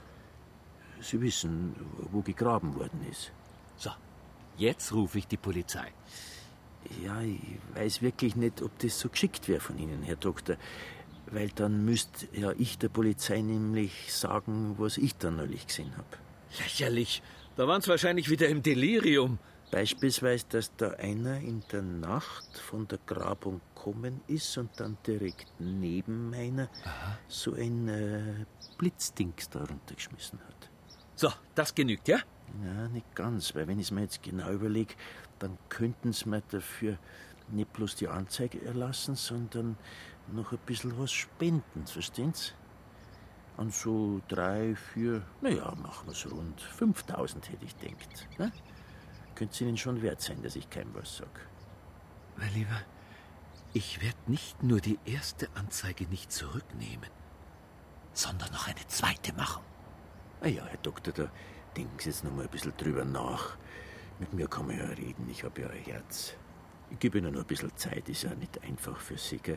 Sie wissen, wo gegraben worden ist. So, jetzt rufe ich die Polizei. Ja, ich weiß wirklich nicht, ob das so geschickt wäre von Ihnen, Herr Doktor. Weil dann müsste ja ich der Polizei nämlich sagen, was ich dann neulich gesehen habe. Lächerlich. Da waren Sie wahrscheinlich wieder im Delirium. Beispielsweise, dass da einer in der Nacht von der Grabung gekommen ist und dann direkt neben meiner Aha. so ein äh, Blitzdings da runtergeschmissen hat. So, das genügt, ja? Ja, nicht ganz, weil wenn ich es mir jetzt genau überlege, dann könnten sie mir dafür nicht bloß die Anzeige erlassen, sondern noch ein bisschen was spenden, verstehen Sie? An so drei, vier, naja, machen wir es rund fünftausend, hätte ich gedacht. Ne? Könnte es Ihnen schon wert sein, dass ich kein was sage. Mein Lieber, ich werde nicht nur die erste Anzeige nicht zurücknehmen, sondern noch eine zweite machen. Ah ja, Herr Doktor, da denken Sie jetzt noch mal ein bisschen drüber nach. Mit mir kann man ja reden, ich habe ja ein Herz. Ich gebe Ihnen noch ein bisschen Zeit, ist ja nicht einfach für Sie, gell?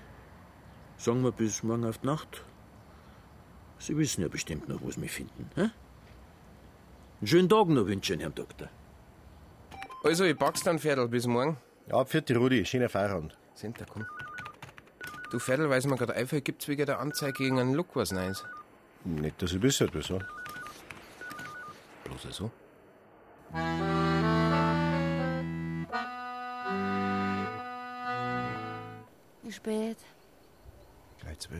Sagen wir bis morgen auf die Nacht. Sie wissen ja bestimmt noch, wo Sie mich finden. Hä? Einen schönen Tag noch wünsche ich Ihnen, Herr Doktor. Also, ich pack's dann, Pferdl, bis morgen. Ja, vierte Rudi, schöner Feierabend. Sind da, komm. Du, Pferdl, weil es mir gerade einfällt, gibt's wegen der Anzeige gegen einen Look was Neues? Nicht, dass ich wüsste, wieso. Bloß so? Wie spät? Gleich zwölf.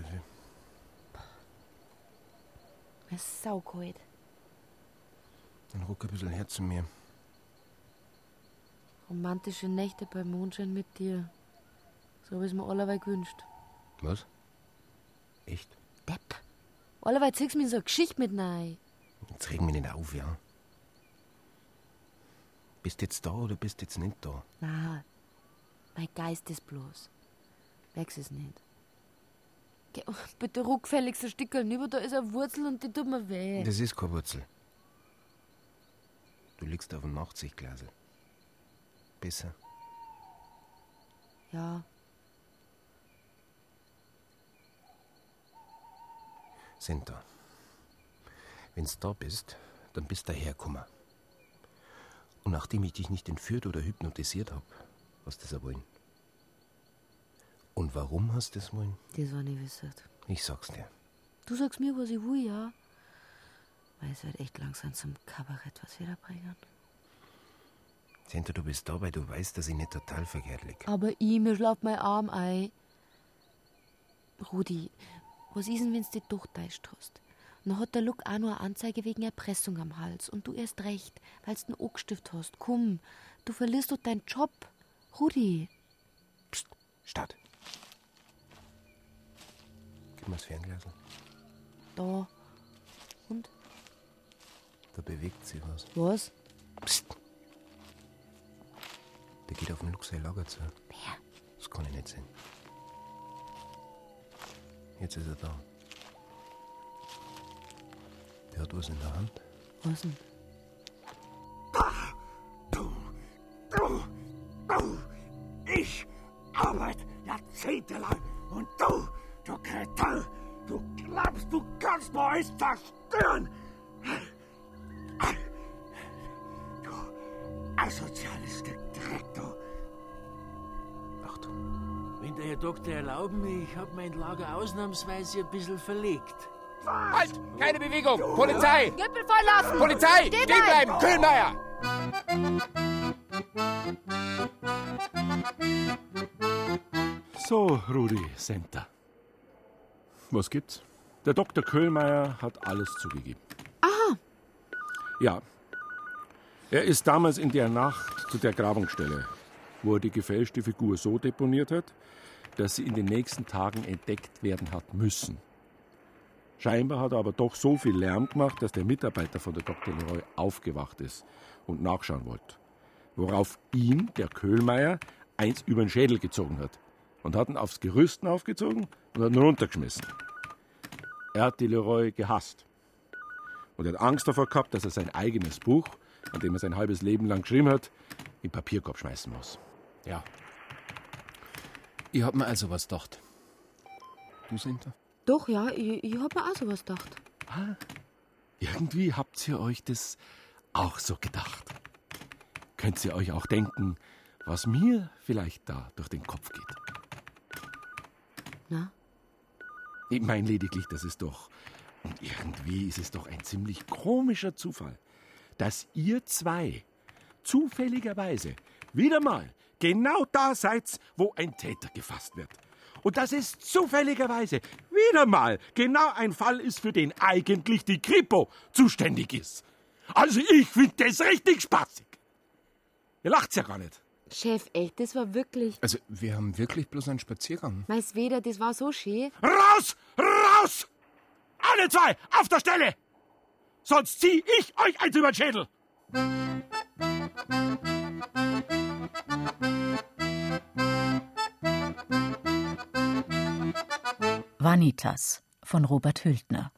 Es ist saukalt. Dann ruck ein bisschen her zu mir. Romantische Nächte beim Mondschein mit dir. So habe ich es mir allerweil gewünscht. Was? Echt? Depp. Allerweil ziehst du mir so eine Geschichte mit rein. Jetzt reg mich nicht auf, ja? Bist jetzt da oder bist jetzt nicht da? Na, mein Geist ist bloß. Merkst es nicht. Geh, bitte ruckfälligst ein Stückchen über, da ist eine Wurzel und die tut mir weh. Das ist keine Wurzel. Du liegst auf dem Nachtsichtglasel. Besser. Ja. Sind da. Wenn's da bist, dann bist du hergekommen. Und nachdem ich dich nicht entführt oder hypnotisiert hab, hast du das ja wollen. Und warum hast du das wollen? Das war nicht wissert. Ich sag's dir. Du sagst mir, was ich will, ja. Weil es wird echt langsam zum Kabarett was wieder bringen. Senta, du bist da, weil du weißt, dass ich nicht total verkehrt lieg. Aber ich, mir schlaft mein Arm ein. Rudi, was ist denn, wenn du dich durchtäuscht hast? Dann hat der Luck auch noch eine Anzeige wegen Erpressung am Hals. Und du erst recht, weil du einen Angestift hast. Komm, du verlierst doch deinen Job. Rudi. Psst, Start. Gib mir das Fernglas. Da. Und? Da bewegt sich was. Was? Psst. Der geht auf den Luck sein Lager zu. Wer? Das kann ich nicht sehen. Jetzt ist er da. Der hat was in der Hand. Was denn? Du, du, du, ich arbeite jahrzehntelang und du, du Kretin, du glaubst, du kannst mir alles zerstören. Du asoziales Stück Dreck, du. Wenn der Herr Doktor erlauben, ich habe mein Lager ausnahmsweise ein bisschen verlegt. Halt! Keine Bewegung! Polizei! Gürtel verlassen! Polizei! Stehen Stehen bleiben! Kühlmeier! So, Rudi, Senta. Was gibt's? Der Doktor Köhlmeier hat alles zugegeben. Aha. Ja. Er ist damals in der Nacht zu der Grabungsstelle, wo er die gefälschte Figur so deponiert hat, dass sie in den nächsten Tagen entdeckt werden hat müssen. Scheinbar hat er aber doch so viel Lärm gemacht, dass der Mitarbeiter von der Doktor Leroy aufgewacht ist und nachschauen wollte. Worauf ihn, der Köhlmeier, eins über den Schädel gezogen hat und hat ihn aufs Gerüst aufgezogen und hat ihn runtergeschmissen. Er hat die Leroy gehasst und hat Angst davor gehabt, dass er sein eigenes Buch, an dem er sein halbes Leben lang geschrieben hat, im Papierkorb schmeißen muss. Ja. Ich hab mir also was gedacht. Du, Senta? Doch, ja, ich, ich hab mir auch sowas gedacht. Ah, irgendwie habt ihr euch das auch so gedacht. Könnt ihr euch auch denken, was mir vielleicht da durch den Kopf geht? Na? Ich meine lediglich, das ist doch, und irgendwie ist es doch ein ziemlich komischer Zufall, dass ihr zwei zufälligerweise wieder mal genau da seid, wo ein Täter gefasst wird. Und dass es zufälligerweise wieder mal genau ein Fall ist, für den eigentlich die Kripo zuständig ist. Also ich finde das richtig spaßig. Ihr lacht's ja gar nicht. Chef, echt, das war wirklich... Also, wir haben wirklich bloß einen Spaziergang. Meins weder, das war so schön. Raus! Raus! Alle zwei, auf der Stelle! Sonst zieh ich euch eins über den Schädel! Vanitas von Robert Hültner.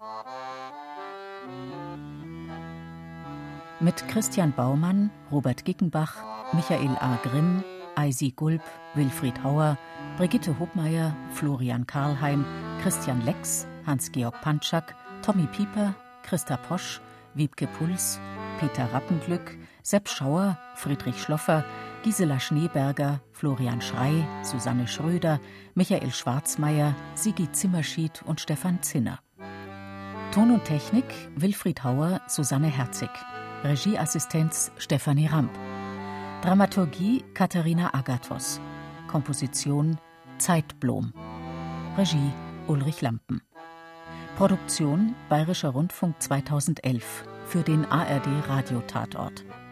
Mit Christian Baumann, Robert Gickenbach, Michael A. Grimm, Eisi Gulb, Wilfried Hauer, Brigitte Hobmeier, Florian Karlheim, Christian Lex, Hans-Georg Pantschak, Tommy Pieper, Christa Posch, Wiebke Puls, Peter Rappenglück, Sepp Schauer, Friedrich Schloffer, Gisela Schneeberger, Florian Schrey, Susanne Schröder, Michael Schwarzmeier, Sigi Zimmerschied und Stefan Zinner. Ton und Technik Wilfried Hauer, Susanne Herzig. Regieassistenz Stefanie Ramp. Dramaturgie Katharina Agathos. Komposition Zeitblom. Regie Ulrich Lampen. Produktion Bayerischer Rundfunk zweitausendelf für den A R D Radiotatort.